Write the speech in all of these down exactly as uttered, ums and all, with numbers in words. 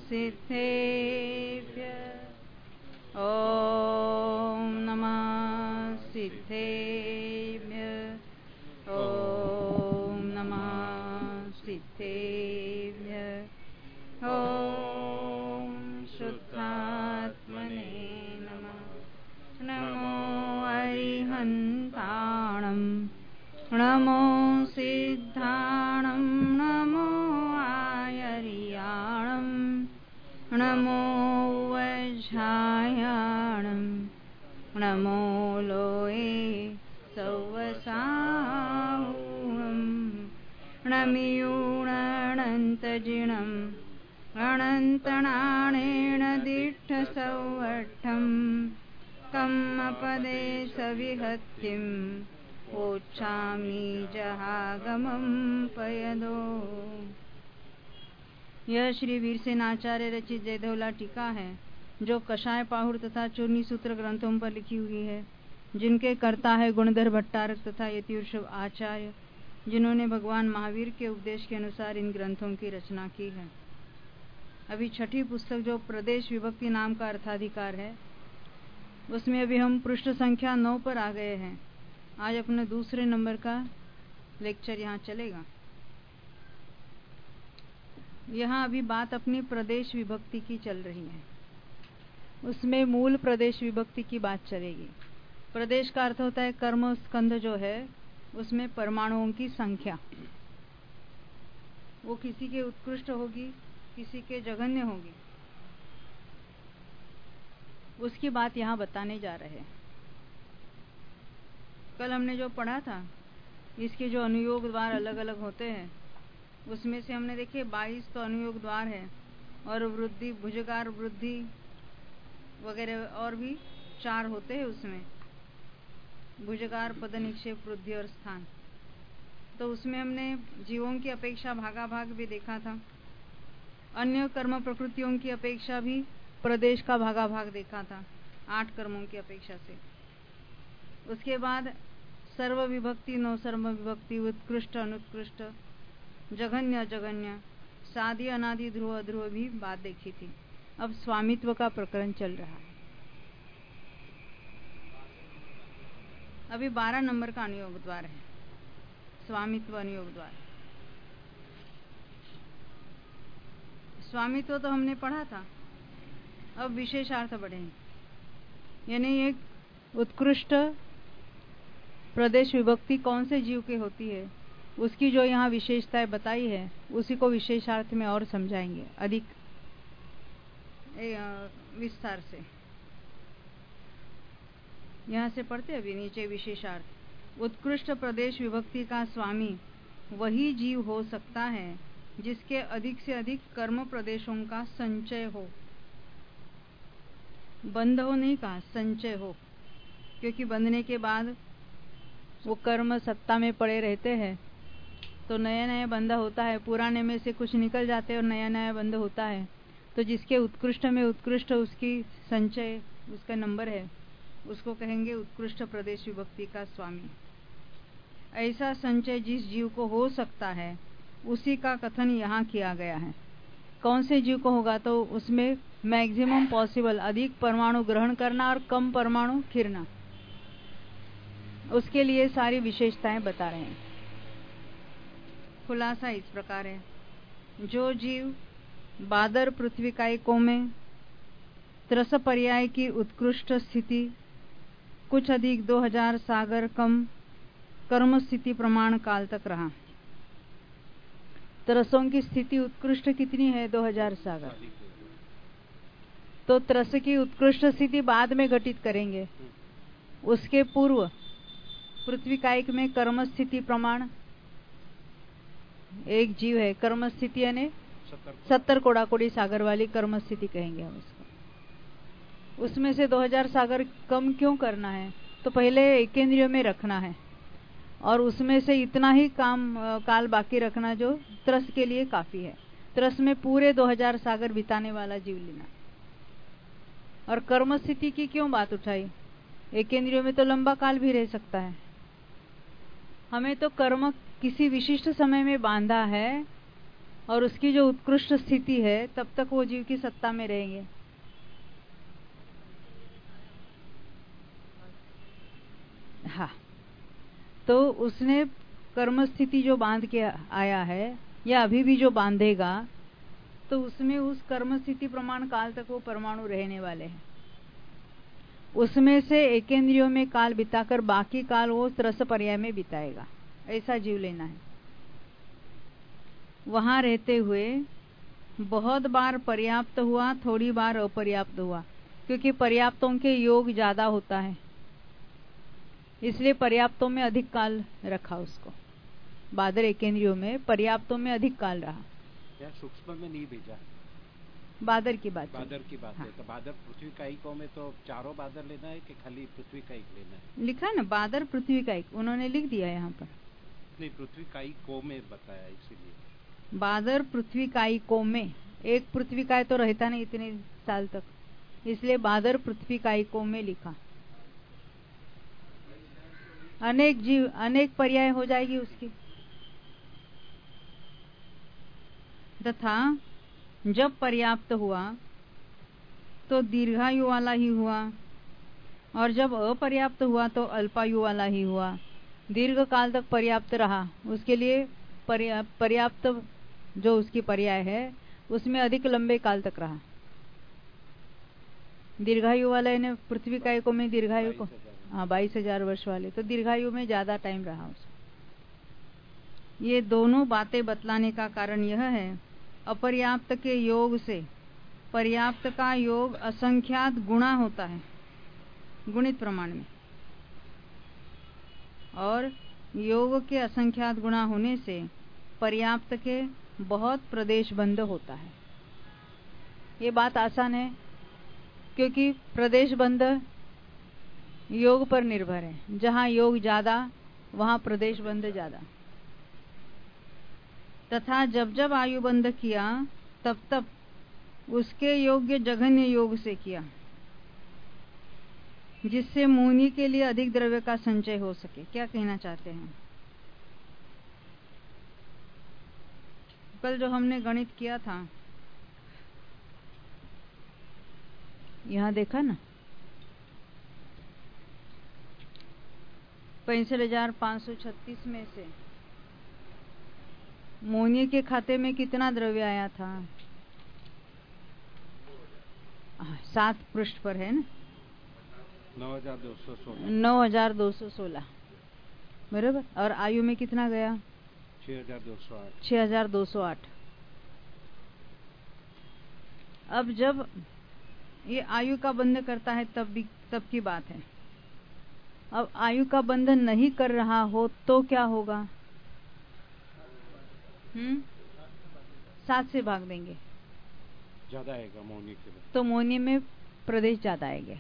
सिद्धेभ्यः ॐ नमः सिद्धेभ्यः ॐ नमः सिद्धेभ्यः ॐ शुद्धात्मने नमः। नमो अरिहन्ताणं नमो सिद्धाणं नमो आयर्याणं नमो वज्रायाणं नमो लोये सौवसाहुं नमियूणनन्तजिणम् अनन्तनाणेन दीक्षसौवट्ठं कम्मपदे सविहत्तिं ओच्छामि जहागमं पयदो। यह श्री वीरसेनाचार्य रचित जयधवला टीका है, जो कषाय पाहुर तथा चूर्णी सूत्र ग्रंथों पर लिखी हुई है, जिनके कर्ता है गुणधर भट्टारक तथा यतिवृषभ आचार्य, जिन्होंने भगवान महावीर के उपदेश के अनुसार इन ग्रंथों की रचना की है। अभी छठी पुस्तक जो प्रदेश विभक्ति नाम का अर्थाधिकार है, उसमें अभी हम पृष्ठ संख्या नौ पर आ गए हैं। आज अपने दूसरे नंबर का लेक्चर यहाँ चलेगा। यहाँ अभी बात अपनी प्रदेश विभक्ति की चल रही है, उसमें मूल प्रदेश विभक्ति की बात चलेगी। प्रदेश का अर्थ होता है कर्म स्कंध जो है, उसमें परमाणुओं की संख्या, वो किसी के उत्कृष्ट होगी, किसी के जघन्य होगी, उसकी बात यहाँ बताने जा रहे हैं। कल हमने जो पढ़ा था, इसके जो अनुयोग द्वार अलग अलग होते हैं, उसमें से हमने देखे बाईस तो अनुयोग द्वार है, और वृद्धि भुजगार वृद्धि वगैरह और भी चार होते हैं उसमें, भुजगार पद निक्षेप वृद्धि और स्थान। तो उसमें हमने जीवों की अपेक्षा भागा भाग भी देखा था, अन्य कर्म प्रकृतियों की अपेक्षा भी प्रदेश का भागा भाग देखा था, आठ कर्मों की अपेक्षा से। उसके बाद सर्व विभक्ति, नौ सर्व विभक्ति, उत्कृष्ट अनुत्कृष्ट, जघन्य अजघन्य, सादि अनादि, ध्रुव अध्रुव भी बात देखी थी। अब स्वामित्व का प्रकरण चल रहा है। अभी बारह नंबर का अनुयोग द्वार है, स्वामित्व अनुयोग द्वार। स्वामित्व तो हमने पढ़ा था, अब विशेषार्थ बढ़ेंगे, यानी एक उत्कृष्ट प्रदेश विभक्ति कौन से जीव की होती है, उसकी जो यहाँ विशेषताएं बताई है, उसी को विशेषार्थ में और समझाएंगे अधिक विस्तार से। यहाँ से पढ़ते अभी नीचे विशेषार्थ। उत्कृष्ट प्रदेश विभक्ति का स्वामी वही जीव हो सकता है जिसके अधिक से अधिक कर्म प्रदेशों का संचय हो। बंध हो नहीं कहा, संचय हो, क्योंकि बंधने के बाद वो कर्म सत्ता में पड़े रहते हैं, तो नया नया बंध होता है, पुराने में से कुछ निकल जाते हैं और नया नया बंध होता है। तो जिसके उत्कृष्ट में उत्कृष्ट उसकी संचय, उसका नंबर है, उसको कहेंगे उत्कृष्ट प्रदेश विभक्ति का स्वामी। ऐसा संचय जिस जीव को हो सकता है, उसी का कथन यहाँ किया गया है। कौन से जीव को होगा, तो उसमें मैक्सिमम पॉसिबल, अधिक परमाणु ग्रहण करना और कम परमाणु खिरना, उसके लिए सारी विशेषताएं बता रहे हैं। खुलासा इस प्रकार है, जो जीव बादर पृथ्वी कायिकों में त्रस पर्याय की उत्कृष्ट स्थिति, कुछ अधिक दो हजार सागर कम कर्म स्थिति प्रमाण काल तक रहा। त्रसों की स्थिति उत्कृष्ट कितनी है, दो हजार सागर। तो त्रस की उत्कृष्ट स्थिति बाद में घटित करेंगे, उसके पूर्व पृथ्वी कायिक में कर्म स्थिति प्रमाण एक जीव है, कर्म स्थिति यानी सत्तर कोड़ा कोड़ी सागर वाली कर्म स्थिति कहेंगे हम उसको। उसमें से दो हजार सागर कम क्यों करना है, तो पहले एकेंद्रियों में रखना है, और उसमें से इतना ही काम काल बाकी रखना जो त्रस के लिए काफी है। त्रस में पूरे दो हजार सागर बिताने वाला जीव लेना। और कर्म स्थिति की क्यों बात उठाई, एकेंद्रियों में तो लंबा काल भी रह सकता है। हमें तो कर्म किसी विशिष्ट समय में बांधा है और उसकी जो उत्कृष्ट स्थिति है तब तक वो जीव की सत्ता में रहेंगे। हाँ, तो उसने कर्म स्थिति जो बांध के आया है या अभी भी जो बांधेगा, तो उसमें उस कर्म स्थिति प्रमाण काल तक वो परमाणु रहने वाले हैं। उसमें से एकेंद्रियों में काल बिताकर बाकी काल वो रस पर्याय में बिताएगा। ऐसा जीव लेना है। वहां रहते हुए बहुत बार पर्याप्त हुआ, थोड़ी बार अपर्याप्त हुआ, क्योंकि पर्याप्तों के योग ज्यादा होता है, इसलिए पर्याप्तों में अधिक काल रखा उसको। बादर एकेंद्रियों में पर्याप्तों में अधिक काल रहा। या सूक्ष्म में नहीं भेजा, बादर की बात बादर की बात हाँ। है। तो बादर पृथ्वी का इको में तो चारों बादर लेना है कि खाली पृथ्वी का एक लेना है? लिखा है ना, बादर पृथ्वी का एक, उन्होंने लिख दिया यहाँ पर। नहीं, पृथ्वी का इको में बताया, इसीलिए बादर पृथ्वी काई को में। एक पृथ्वी काय तो रहता नहीं इतने साल तक, इसलिए बादर पृथ्वी काई को में लिखा। अनेक जीव, अनेक पर्याय हो जाएगी उसकी। तथा जब पर्याप्त हुआ तो दीर्घायु वाला ही हुआ, और जब अपर्याप्त हुआ तो अल्पायु वाला ही हुआ। दीर्घ काल तक पर्याप्त रहा, उसके लिए पर्याप्त जो उसकी पर्याय है उसमें अधिक लंबे काल तक रहा। दीर्घायु वाला ने पृथ्वी का एको में दीर्घायु को हाँ बाईस हजार वर्ष वाले, तो दीर्घायु में ज्यादा टाइम रहा उसको। ये दोनों बातें बतलाने का कारण यह है, अपर्याप्त के योग से पर्याप्त का योग असंख्यात गुणा होता है गुणित प्रमाण में, और योग के असंख्यात गुणा होने से पर्याप्त के बहुत प्रदेश बंध होता है। ये बात आसान है, क्योंकि प्रदेश बंध योग पर निर्भर है। जहां योग ज्यादा वहां प्रदेश बंध ज्यादा। तथा जब जब आयु बंध किया तब तब उसके योग्य जघन्य योग से किया, जिससे मुनि के लिए अधिक द्रव्य का संचय हो सके। क्या कहना चाहते हैं? कल जो हमने गणित किया था, यहां देखा ना, पैंसठ हजार पांच सौ छत्तीस में से मोनी के खाते में कितना द्रव्य आया था? सात पृष्ठ पर है ना, नौ हजार दो सौ सोलह नौ हजार दो सौ सोलह बराबर। और आयु में कितना गया? छह हजार दो सौ आठ छह हजार दो सौ आठ। अब जब ये आयु का बंध करता है तब भी तब की बात है। अब आयु का बंधन नहीं कर रहा हो तो क्या होगा? हम्म सात से भाग देंगे, ज्यादा आएगा मोनी के लिए, तो मोनी में प्रदेश ज्यादा आएंगे।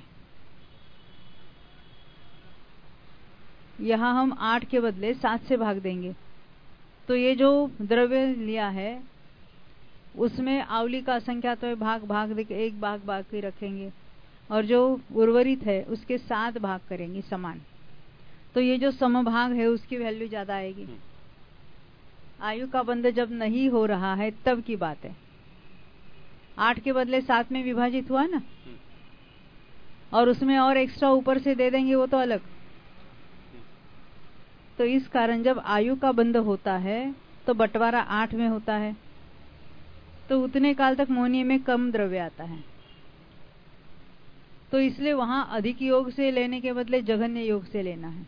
यहाँ हम आठ के बदले सात से भाग देंगे, तो ये जो द्रव्य लिया है उसमें आवली का संख्या तो भाग भाग दे एक भाग भाग के रखेंगे, और जो उर्वरित है उसके सात भाग करेंगे समान, तो ये जो समभाग है उसकी वैल्यू ज्यादा आएगी। आयु का बंध जब नहीं हो रहा है तब की बात है। आठ के बदले सात में विभाजित हुआ ना, और उसमें और एक्स्ट्रा ऊपर से दे देंगे, वो तो अलग। तो इस कारण जब आयु का बंध होता है तो बंटवारा आठ में होता है, तो उतने काल तक मोनी में कम द्रव्य आता है। तो इसलिए वहां अधिक योग से लेने के बदले जघन्य योग से लेना है।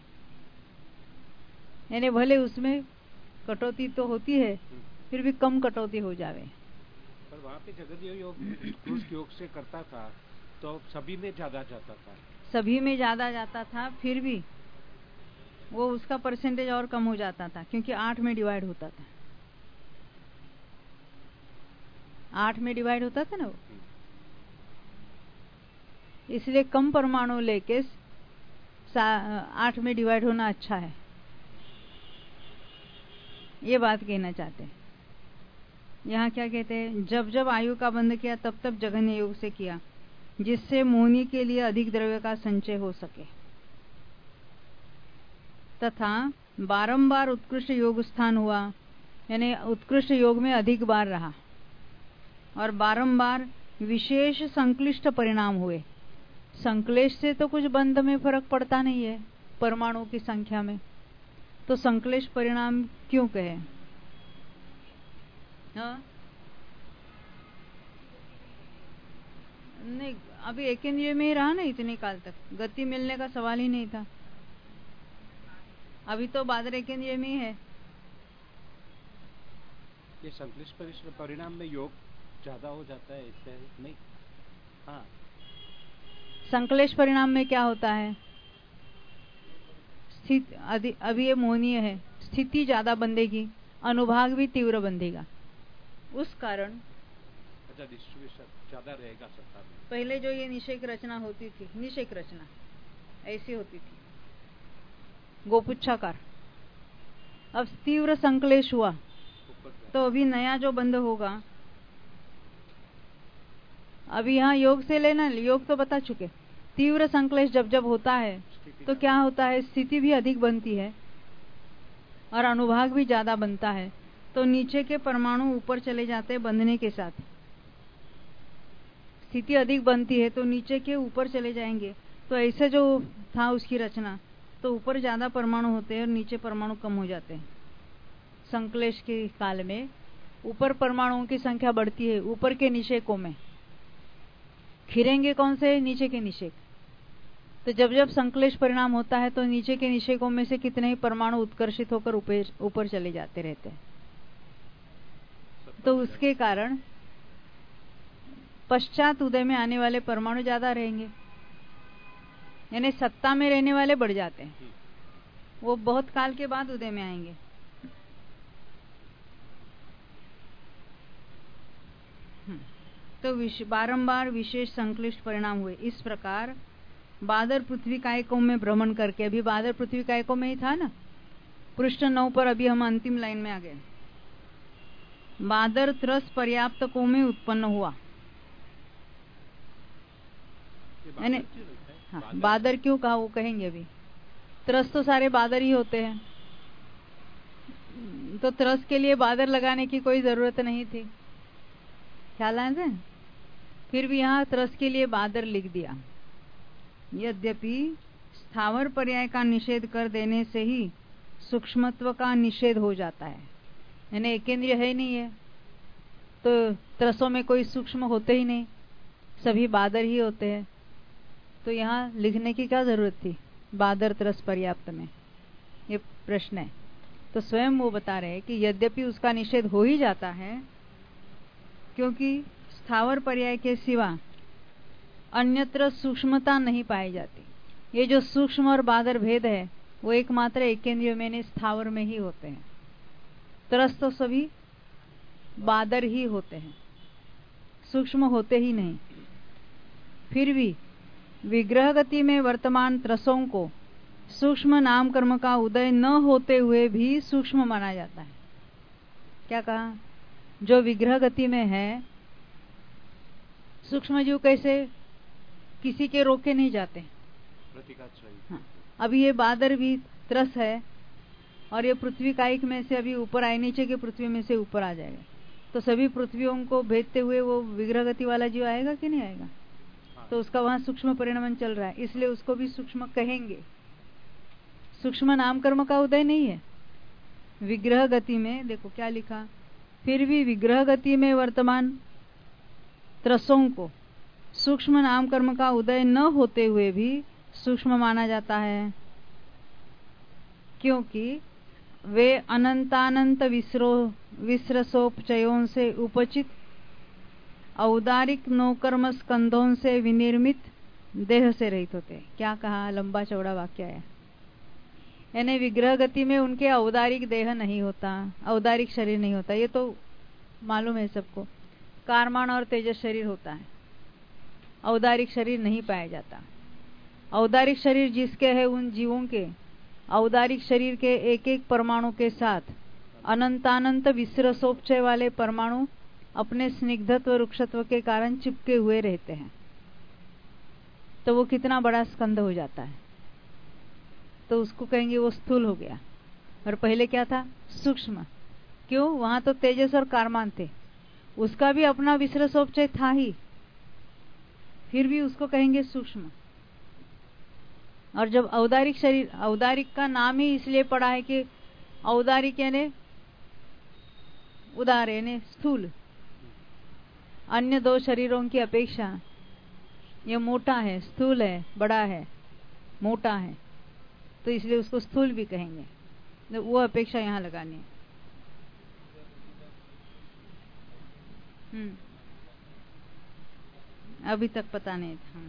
यानी भले उसमें कटौती तो होती है, फिर भी कम कटौती हो जावे। पर वहाँ पे जगन्य योग उत्कृष्ट योग से करता था तो सभी में ज्यादा जाता था, सभी में ज्यादा जाता था, फिर भी वो उसका परसेंटेज और कम हो जाता था, क्योंकि आठ में डिवाइड होता था। आठ में डिवाइड होता था ना वो, इसलिए कम परमाणु लेके आठ में डिवाइड होना अच्छा है, ये बात कहना चाहते हैं। यहाँ क्या कहते हैं? जब जब आयु का बंध किया तब तब जघन्य योग से किया, जिससे मोनी के लिए अधिक द्रव्य का संचय हो सके। तथा बारंबार उत्कृष्ट योग स्थान हुआ यानी उत्कृष्ट योग में अधिक बार रहा और बारंबार विशेष संक्लिष्ट परिणाम हुए। संक्लेश से तो कुछ बंध में फर्क पड़ता नहीं है परमाणु की संख्या में, तो संक्लेश परिणाम क्यों कहे? हाँ? नहीं, अभी एक इंद्रिय में ही रहा ना इतने काल तक, गति मिलने का सवाल ही नहीं था। अभी तो बादर एक इंद्रिय में ही है। ये संक्लिष्ट परिणाम में योग ज्यादा हो जाता है इससे नहीं? हाँ, संक्लेश परिणाम में क्या होता है? स्थिति अभी ये मोहनीय है, स्थिति ज्यादा बंधेगी, अनुभाग भी तीव्र बंधेगा, उस कारण अच्छा डिस्ट्रीब्यूशन ज्यादा रहेगा सत्ता में। पहले जो ये निषेक रचना होती थी, निषेक रचना ऐसी होती थी गोपुच्छाकार, अब तीव्र संक्लेश हुआ तो अभी नया जो बंध होगा, अभी यहाँ योग से लेना, योग तो बता चुके। तीव्र संक्लेश जब जब होता है तो क्या होता है? स्थिति भी अधिक बनती है और अनुभाग भी ज्यादा बनता है, तो नीचे के परमाणु ऊपर चले जाते हैं बंधने के साथ। स्थिति अधिक बनती है तो नीचे के ऊपर चले जाएंगे, तो ऐसे जो था उसकी रचना, तो ऊपर ज्यादा परमाणु होते हैं और नीचे परमाणु कम हो जाते हैं। संक्लेश के काल में ऊपर परमाणुओं की संख्या बढ़ती है, ऊपर के निषेकों में खिरेंगे कौन से? नीचे के निषेक। तो जब जब संक्लेश परिणाम होता है तो नीचे के निषेकों में से कितने ही परमाणु उत्कर्षित होकर ऊपर ऊपर चले जाते रहते हैं। तो उसके कारण पश्चात उदय में आने वाले परमाणु ज्यादा रहेंगे, यानी सत्ता में रहने वाले बढ़ जाते हैं, वो बहुत काल के बाद उदय में आएंगे। तो विश, बारंबार विशेष संक्लिष्ट परिणाम हुए। इस प्रकार बादर पृथ्वी कायकों में भ्रमण करके, अभी बादर पृथ्वी कायकों में ही था ना, पृष्ठ नौ पर अभी हम अंतिम लाइन में आ गए। बादर त्रस पर्याप्तकों में उत्पन्न हुआ, यानी हाँ, बादर क्यों कहा वो कहेंगे अभी। त्रस तो सारे बादर ही होते हैं, तो त्रस के लिए बादर लगाने की कोई जरूरत नहीं थी, ख्याल आए थे। फिर भी यहाँ त्रस के लिए बादर लिख दिया। यद्यपि स्थावर पर्याय का निषेध कर देने से ही सूक्ष्मत्व का निषेध हो जाता है, यानी एकेंद्रिय है नहीं है तो त्रसों में कोई सूक्ष्म होते ही नहीं, सभी बादर ही होते हैं, तो यहाँ लिखने की क्या जरूरत थी बादर त्रस पर्याप्त में? ये प्रश्न है। तो स्वयं वो बता रहे हैं कि यद्यपि उसका निषेध हो ही जाता है, क्योंकि स्थावर पर्याय के सिवा अन्यत्र सूक्ष्मता नहीं पाई जाती। ये जो सूक्ष्म और बादर भेद है वो एकमात्र एकेंद्रिय में स्थावर में ही होते हैं। त्रस तो सभी बादर ही होते हैं, सूक्ष्म होते ही नहीं। फिर भी विग्रह गति में वर्तमान त्रसों को सूक्ष्म नाम कर्म का उदय न होते हुए भी सूक्ष्म माना जाता है। क्या कहा? जो विग्रह गति में है, सूक्ष्म जीव कैसे किसी के रोके नहीं जाते। हाँ, अभी ये बादर भी त्रस है और ये पृथ्वी कायिक में से अभी ऊपर आए, नीचे के पृथ्वी में से ऊपर आ जाएगा, तो सभी पृथ्वियों को भेदते हुए वो विग्रह गति वाला जीव आएगा कि नहीं आएगा? तो उसका वहां सूक्ष्म परिणमन चल रहा है, इसलिए उसको भी सूक्ष्म कहेंगे। सूक्ष्म नाम कर्म का उदय नहीं है विग्रह गति में। देखो क्या लिखा, फिर भी विग्रह गति में वर्तमान त्रसों को सूक्ष्म नाम कर्म का उदय न होते हुए भी सूक्ष्म माना जाता है, क्योंकि वे अनंतानंत विसरो विसरसोपचयों से उपचित औदारिक नौकर्म स्कंधों से विनिर्मित देह से रहित होते। क्या कहा? लंबा चौड़ा वाक्य है। यानी विग्रह गति में उनके औदारिक देह नहीं होता, औदारिक शरीर नहीं होता, ये तो मालूम है सबको। कारमान और तेजस शरीर होता है, औदारिक शरीर नहीं पाया जाता। औदारिक शरीर जिसके है उन जीवों के औदारिक शरीर के एक एक परमाणु के साथ अनंतानंत विसरसोपचय वाले परमाणु अपने स्निग्धत्व रुक्षत्व के कारण चिपके हुए रहते हैं, तो वो कितना बड़ा स्कंद हो जाता है, तो उसको कहेंगे वो स्थूल हो गया। और पहले क्या था? सूक्ष्म। क्यों? वहां तो तेजस और कारमान थे, उसका भी अपना विसरसोपचय था ही, फिर भी उसको कहेंगे सूक्ष्म। और जब औदारिक शरीर, औदारिक का नाम ही इसलिए पड़ा है कि औदारिक यानी उदार यानी स्थूल, अन्य दो शरीरों की अपेक्षा ये मोटा है, स्थूल है, बड़ा है, मोटा है, तो इसलिए उसको स्थूल भी कहेंगे। तो वो अपेक्षा यहाँ लगानी है। हम्म अभी तक पता नहीं था।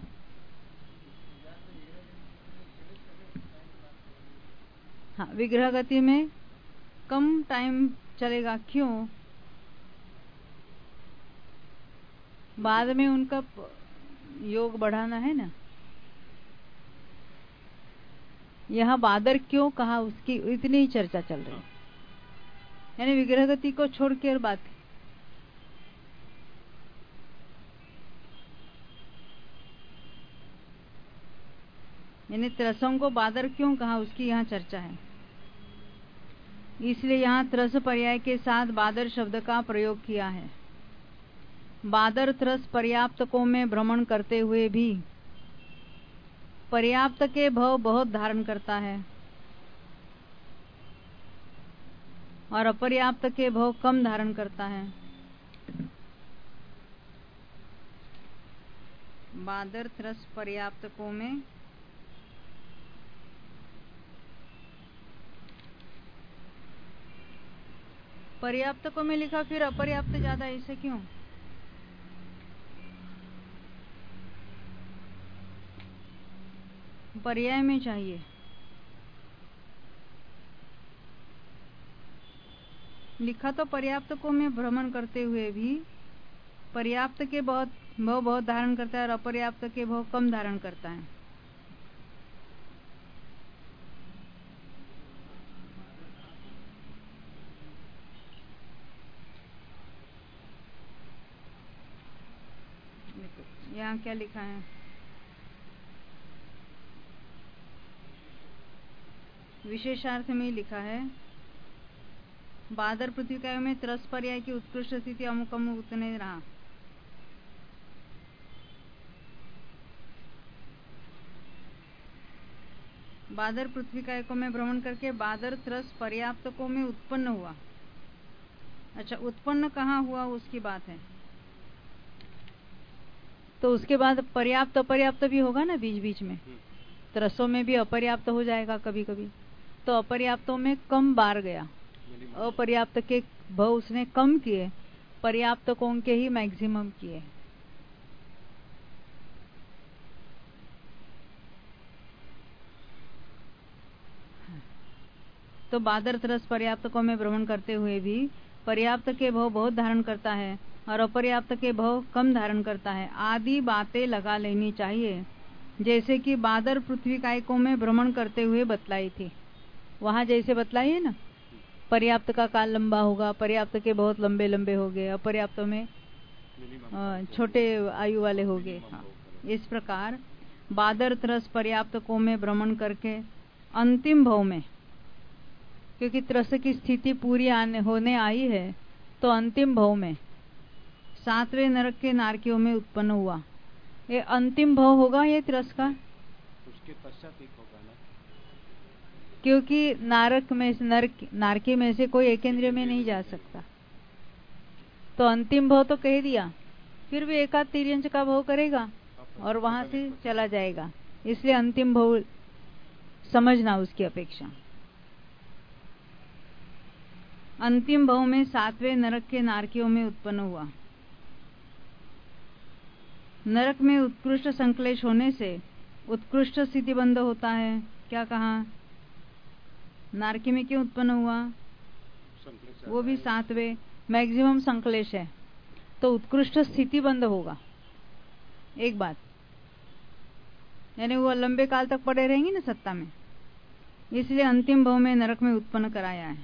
हाँ, विग्रह गति में कम टाइम चलेगा। क्यों? बाद में उनका योग बढ़ाना है ना। यहाँ बादर क्यों कहा, उसकी इतनी ही चर्चा चल रही है, यानी विग्रह गति को छोड़ के और बात। यानी त्रसों को बादर क्यों कहा, उसकी यहाँ चर्चा है। इसलिए यहाँ त्रस पर्याय के साथ बादर शब्द का प्रयोग किया है। बादर त्रस पर्याप्तकों में भ्रमण करते हुए भी पर्याप्त के भव बहुत धारण करता है और अपर्याप्त के भव कम धारण करता है। बादर त्रस पर्याप्तकों में पर्याप्तकों में लिखा, फिर अपर्याप्त ज्यादा, ऐसे क्यों? पर्याय में चाहिए। लिखा तो पर्याप्तकों में भ्रमण करते हुए भी पर्याप्त के बहुत भव बहुत धारण करता है और अपर्याप्त के भव कम धारण करता है। यहाँ क्या लिखा है? विशेषार्थ में लिखा है, बादर पृथ्वी में त्रस पर्याय की उत्कृष्ट स्थिति अमुक अमुक उतने रहा। बादर पृथ्वी कायकों में भ्रमण करके बादर त्रस पर्याप्तकों में उत्पन्न हुआ। अच्छा, उत्पन्न कहाँ हुआ उसकी बात है, तो उसके बाद पर्याप्त अपर्याप्त भी होगा ना बीच बीच में। त्रसों में भी अपर्याप्त हो जाएगा कभी कभी, तो अपर्याप्तों में कम बार गया, अपर्याप्त के भव उसने कम किए, पर्याप्तकों के ही मैक्सिमम किए। तो बादर त्रस पर्याप्तकों में भ्रमण करते हुए भी पर्याप्त के भव बहुत धारण करता है और अपर्याप्त के भव कम धारण करता है, आदि बातें लगा लेनी चाहिए, जैसे कि बादर पृथ्वी कायकों में भ्रमण करते हुए बतलाई थी। वहां जैसे बतलाई है ना, पर्याप्त का काल लंबा होगा, पर्याप्त के बहुत लंबे लंबे हो गए, अपर्याप्त में छोटे आयु वाले हो गए। हाँ, इस प्रकार बादर त्रस पर्याप्तकों में भ्रमण करके अंतिम भव में, क्योंकि त्रस की स्थिति पूरी आने होने आई है, तो अंतिम भव में सातवें नरक के नारकियों में उत्पन्न हुआ। ये अंतिम भव होगा ये त्रस का, उसके पश्चात एक होगा ना, क्योंकि नारक में नरक नारकी में से कोई एकेंद्रिय में नहीं जा सकता, तो अंतिम भव तो कह दिया, फिर भी एकाध तिर्यंश का भव करेगा और वहां से चला जाएगा, इसलिए अंतिम भव समझना उसकी अपेक्षा। अंतिम भव में सातवें नरक के नारकियों में उत्पन्न हुआ। नरक में उत्कृष्ट संक्लेश होने से उत्कृष्ट स्थिति बंध होता है। क्या कहा? नारकी में क्यों उत्पन्न हुआ? वो भी सातवें, मैक्सिमम संक्लेश है, तो उत्कृष्ट स्थिति बंध होगा। एक बात, यानी वो लंबे काल तक पड़े रहेंगे ना सत्ता में, इसलिए अंतिम भव में नरक में उत्पन्न कराया है।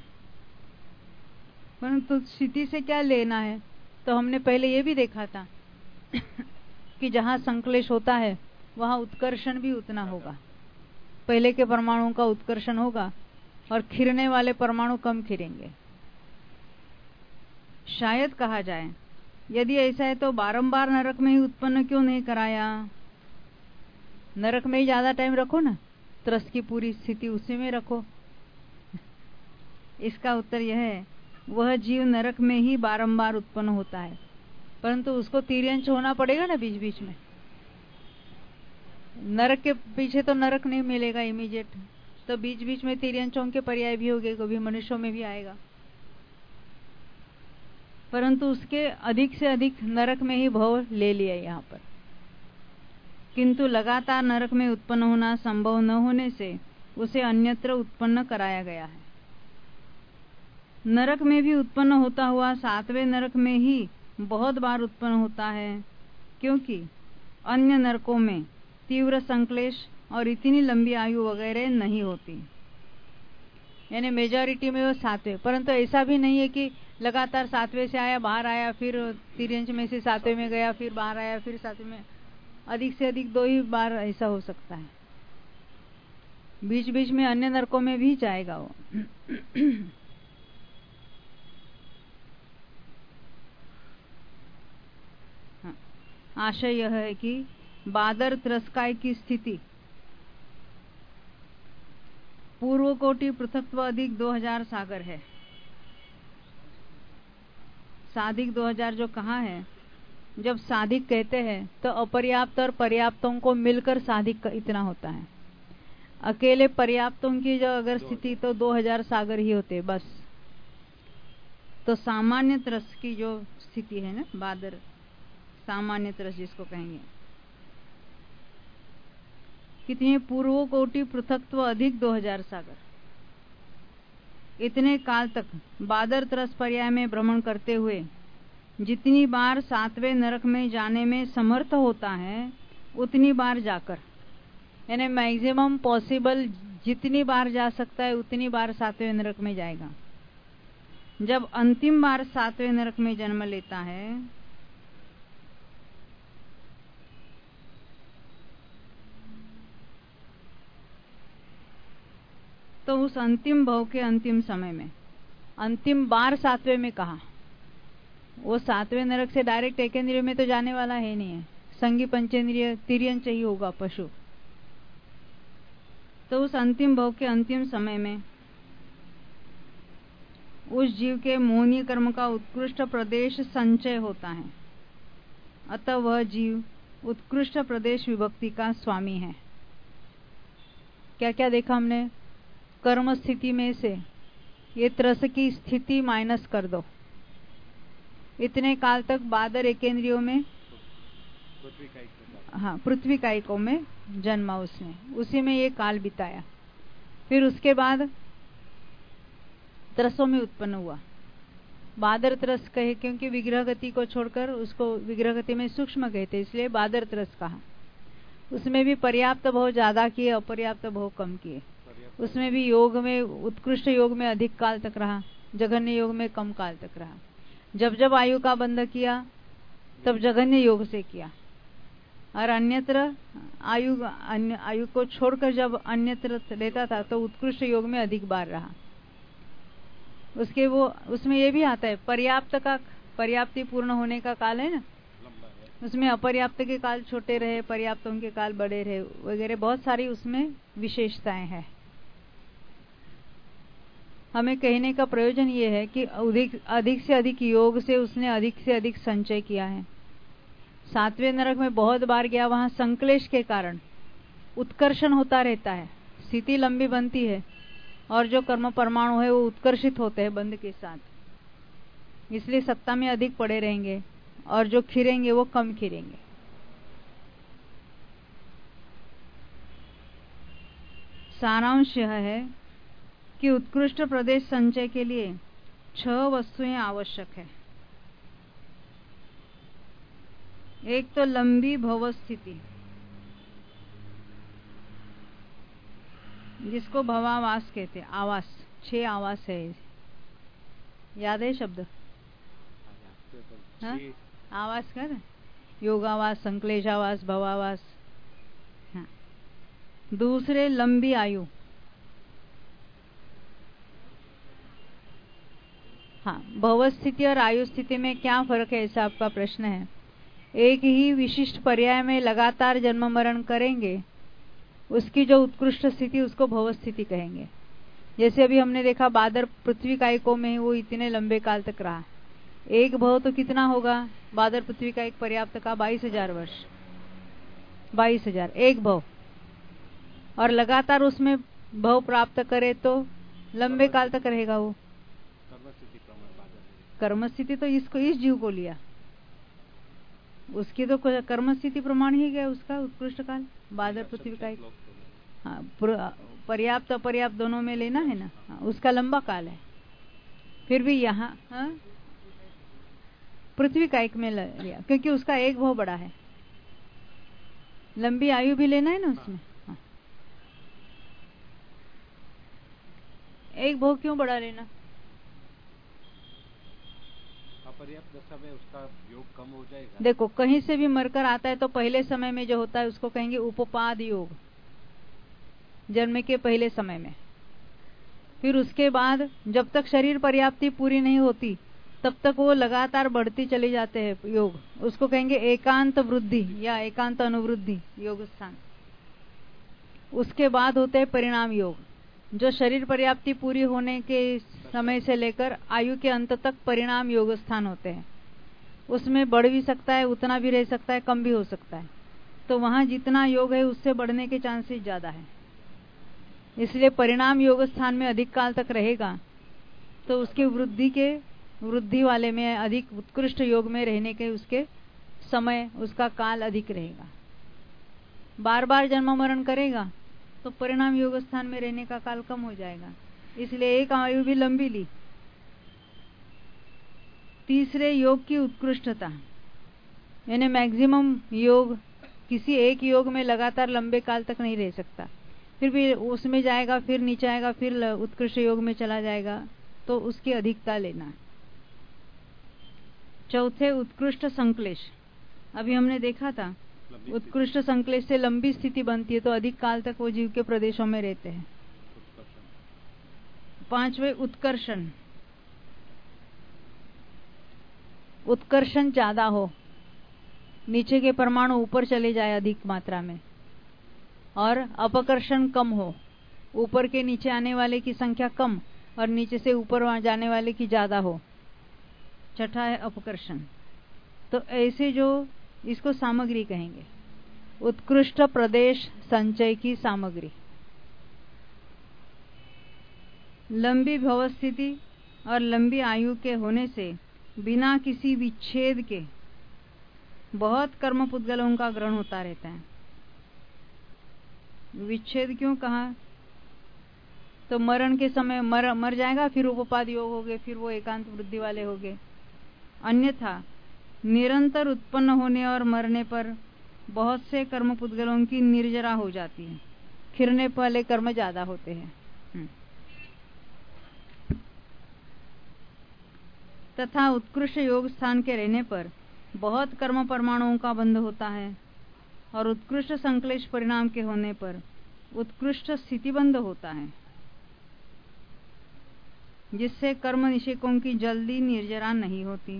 परंतु स्थिति से क्या लेना है, तो हमने पहले ये भी देखा था कि जहां संक्लेश होता है वहां उत्कर्षण भी उतना होगा। पहले के परमाणुओं का उत्कर्षण होगा और खिरने वाले परमाणु कम खिरेंगे। शायद कहा जाए, यदि ऐसा है तो बारंबार नरक में ही उत्पन्न क्यों नहीं कराया? नरक में ही ज्यादा टाइम रखो ना, त्रस्त की पूरी स्थिति उसी में रखो। इसका उत्तर यह है, वह जीव नरक में ही बारंबार उत्पन्न होता है, परंतु उसको तिर्यंश होना पड़ेगा ना बीच बीच में। नरक के पीछे तो नरक नहीं मिलेगा इमीडिएट, तो बीच बीच में तिर्यंशों के पर्याय भी होंगे, कभी मनुष्यों में भी आएगा, परंतु उसके अधिक से अधिक नरक में ही भव ले लिया यहाँ पर। किंतु लगातार नरक में उत्पन्न होना संभव न होने से उसे अन्यत्र उत्पन्न कराया गया है। नरक में भी उत्पन्न होता हुआ सातवें नरक में ही बहुत बार उत्पन्न होता है, क्योंकि अन्य नरकों में तीव्र संक्लेश और इतनी लंबी आयु वगैरह नहीं होती, यानी मेजॉरिटी में वो सातवें। परंतु ऐसा भी नहीं है कि लगातार सातवें से आया, बाहर आया, फिर तिर्यंश में से सातवें में गया, फिर बाहर आया, फिर सातवें में। अधिक से अधिक दो ही बार ऐसा हो सकता है, बीच बीच में अन्य नरकों में भी जाएगा वो। आशय यह है कि बादर त्रस्काय की स्थिति पूर्व कोटि पृथक्त्व अधिक दो हजार सागर है। साधिक दो हजार जो कहा है, जब साधिक कहते हैं तो अपर्याप्त और पर्याप्तों को मिलकर साधिक इतना होता है। अकेले पर्याप्तों की जो अगर स्थिति तो दो हजार सागर ही होते बस। तो सामान्य त्रस की जो स्थिति है ना, बादर सामान्य त्रस जिसको कहेंगे, कितनी पूर्व कोटि पृथक्त्व अधिक दो हजार सागर, इतने काल तक बादर त्रस पर्याय में भ्रमण करते हुए जितनी बार सातवें नरक में जाने में समर्थ होता है उतनी बार जाकर, यानी मैक्सिमम पॉसिबल जितनी बार जा सकता है उतनी बार सातवें नरक में जाएगा। जब अंतिम बार सातवें नरक में जन्म लेता है तो उस अंतिम भव के अंतिम समय में, अंतिम बार सातवें में कहा, वो सातवें नरक से डायरेक्ट एकेंद्रिय में तो जाने वाला है नहीं है, संगी पंचेंद्रिय तिर्यंश ही होगा पशु। तो उस अंतिम भव के अंतिम समय में उस जीव के मोहनीय कर्म का उत्कृष्ट प्रदेश संचय होता है, अतः वह जीव उत्कृष्ट प्रदेश विभक्ति का स्वामी है। क्या क्या देखा हमने? कर्म स्थिति में से ये त्रस की स्थिति माइनस कर दो, इतने काल तक बादर एकेंद्रियों में, हाँ पृथ्वी कायिकों में जन्मा उसने, उसी में ये काल बिताया, फिर उसके बाद त्रसों में उत्पन्न हुआ। बादर त्रस कहे क्योंकि विग्रह गति को छोड़कर उसको विग्रह गति में सूक्ष्म कहते, इसलिए बादर त्रस कहा। उसमें भी पर्याप्त भव ज्यादा किए, अपर्याप्त भव कम किए। उसमें भी योग में, उत्कृष्ट योग में अधिक काल तक रहा, जघन्य योग में कम काल तक रहा। जब जब आयु का बंध किया तब जघन्य योग से किया, और अन्यत्र आयु अन्य आयु को छोड़कर जब अन्यत्र लेता था तो उत्कृष्ट योग में अधिक बार रहा। उसके वो उसमें ये भी आता है, पर्याप्त का पर्याप्ति पूर्ण होने का काल है ना, उसमें अपर्याप्त के काल छोटे रहे, पर्याप्तों के काल बड़े रहे वगैरह, बहुत सारी उसमें विशेषताएं हैं। हमें कहने का प्रयोजन ये है कि अधिक अधिक से अधिक योग से उसने अधिक से अधिक संचय किया है। सातवें नरक में बहुत बार गया, वहां संक्लेश के कारण उत्कर्षण होता रहता है, स्थिति लंबी बनती है और जो कर्म परमाणु है वो उत्कर्षित होते हैं बंध के साथ, इसलिए सत्ता में अधिक पड़े रहेंगे और जो खिरेंगे वो कम खिरेंगे। सारांश यह है कि उत्कृष्ट प्रदेश संचय के लिए छह वस्तुएं आवश्यक है। एक तो लंबी भव स्थिति, जिसको भवावास कहते हैं, आवास, छह आवास है, याद है शब्द? हाँ? आवास का ना, योगावास, संक्लेशावास, भवावास। हाँ। दूसरे लंबी आयु, हाँ, भव स्थिति और आयु स्थिति में क्या फर्क है, ऐसा आपका प्रश्न है। एक ही विशिष्ट पर्याय में लगातार जन्म मरण करेंगे, उसकी जो उत्कृष्ट स्थिति उसको भव स्थिति कहेंगे। जैसे अभी हमने देखा बादर पृथ्वी कायकों में वो इतने लंबे काल तक रहा। एक भव तो कितना होगा, बादर पृथ्वी का एक पर्याप्त का बाईस हजार वर्ष, बाईस हजार एक भव, और लगातार उसमें भव प्राप्त करे तो लंबे काल तक रहेगा वो। कर्म स्थिति तो इसको इस जीव को लिया, उसकी तो कर्म स्थिति प्रमाण ही गया उसका उत्कृष्ट काल बादर पृथ्वी का एक। हाँ, पर्याप्त अपर्याप्त दोनों में लेना है ना। हाँ, उसका लंबा काल है। फिर भी यहाँ हाँ, पृथ्वी का एक में लिया क्योंकि उसका एक भव बड़ा है, लंबी आयु भी लेना है ना उसमें। हाँ, एक भव क्यों बड़ा लेना, अपर्याप्त दशा में उसका योग कम हो जाएगा। देखो कहीं से भी मरकर आता है तो पहले समय में जो होता है उसको कहेंगे उपपाद योग, जन्म के पहले समय में। फिर उसके बाद जब तक शरीर पर्याप्ति पूरी नहीं होती तब तक वो लगातार बढ़ती चले जाते हैं योग, उसको कहेंगे एकांत वृद्धि या एकांत अनुवृद्धि योग स्थान। उसके बाद होते हैं परिणाम योग, जो शरीर पर्याप्ति पूरी होने के समय से लेकर आयु के अंत तक परिणाम योग स्थान होते हैं। उसमें बढ़ भी सकता है, उतना भी रह सकता है, कम भी हो सकता है। तो वहां जितना योग है उससे बढ़ने के चांसेस ज्यादा है, इसलिए परिणाम योग स्थान में अधिक काल तक रहेगा तो उसकी वृद्धि के वृद्धि वाले में अधिक उत्कृष्ट योग में रहने के उसके समय उसका काल अधिक रहेगा। बार बार जन्म मरण करेगा तो परिणाम योग स्थान में रहने का काल कम हो जाएगा, इसलिए एक आयु भी लंबी ली। तीसरे योग की उत्कृष्टता, यानी मैक्सिमम योग, किसी एक योग में लगातार लंबे काल तक नहीं रह सकता, फिर भी उसमें जाएगा, फिर नीचे आएगा, फिर उत्कृष्ट योग में चला जाएगा, तो उसकी अधिकता लेना। चौथे उत्कृष्ट संक्लेश, अभी हमने देखा था उत्कृष्ट संक्लेश से लंबी स्थिति बनती है तो अधिक काल तक वो जीव के प्रदेशों में रहते हैं। पांचवे उत्कर्षण, उत्कर्षण ज्यादा हो, नीचे के परमाणु ऊपर चले जाए अधिक मात्रा में, और अपकर्षण कम हो, ऊपर के नीचे आने वाले की संख्या कम और नीचे से ऊपर जाने वाले की ज्यादा हो। छठा है अपकर्षण। तो ऐसे जो इसको सामग्री कहेंगे, उत्कृष्ट प्रदेश संचय की सामग्री। लंबी भवस्थिति और लंबी आयु के होने से बिना किसी विच्छेद के बहुत कर्म पुद्गलों का ग्रहण होता रहता है। विच्छेद क्यों कहा, तो मरण के समय मर मर जाएगा, फिर उपपाद योग हो गए, फिर वो एकांत वृद्धि वाले हो गए। अन्यथा निरंतर उत्पन्न होने और मरने पर बहुत से कर्म पुद्गलों की निर्जरा हो जाती है, खिरने वाले कर्म ज्यादा होते हैं। तथा उत्कृष्ट योग स्थान के रहने पर बहुत कर्म परमाणुओं का बंध होता है, और उत्कृष्ट संक्लेश परिणाम के होने पर उत्कृष्ट स्थिति बंध होता है, जिससे कर्म निषेकों की जल्दी निर्जरा नहीं होती।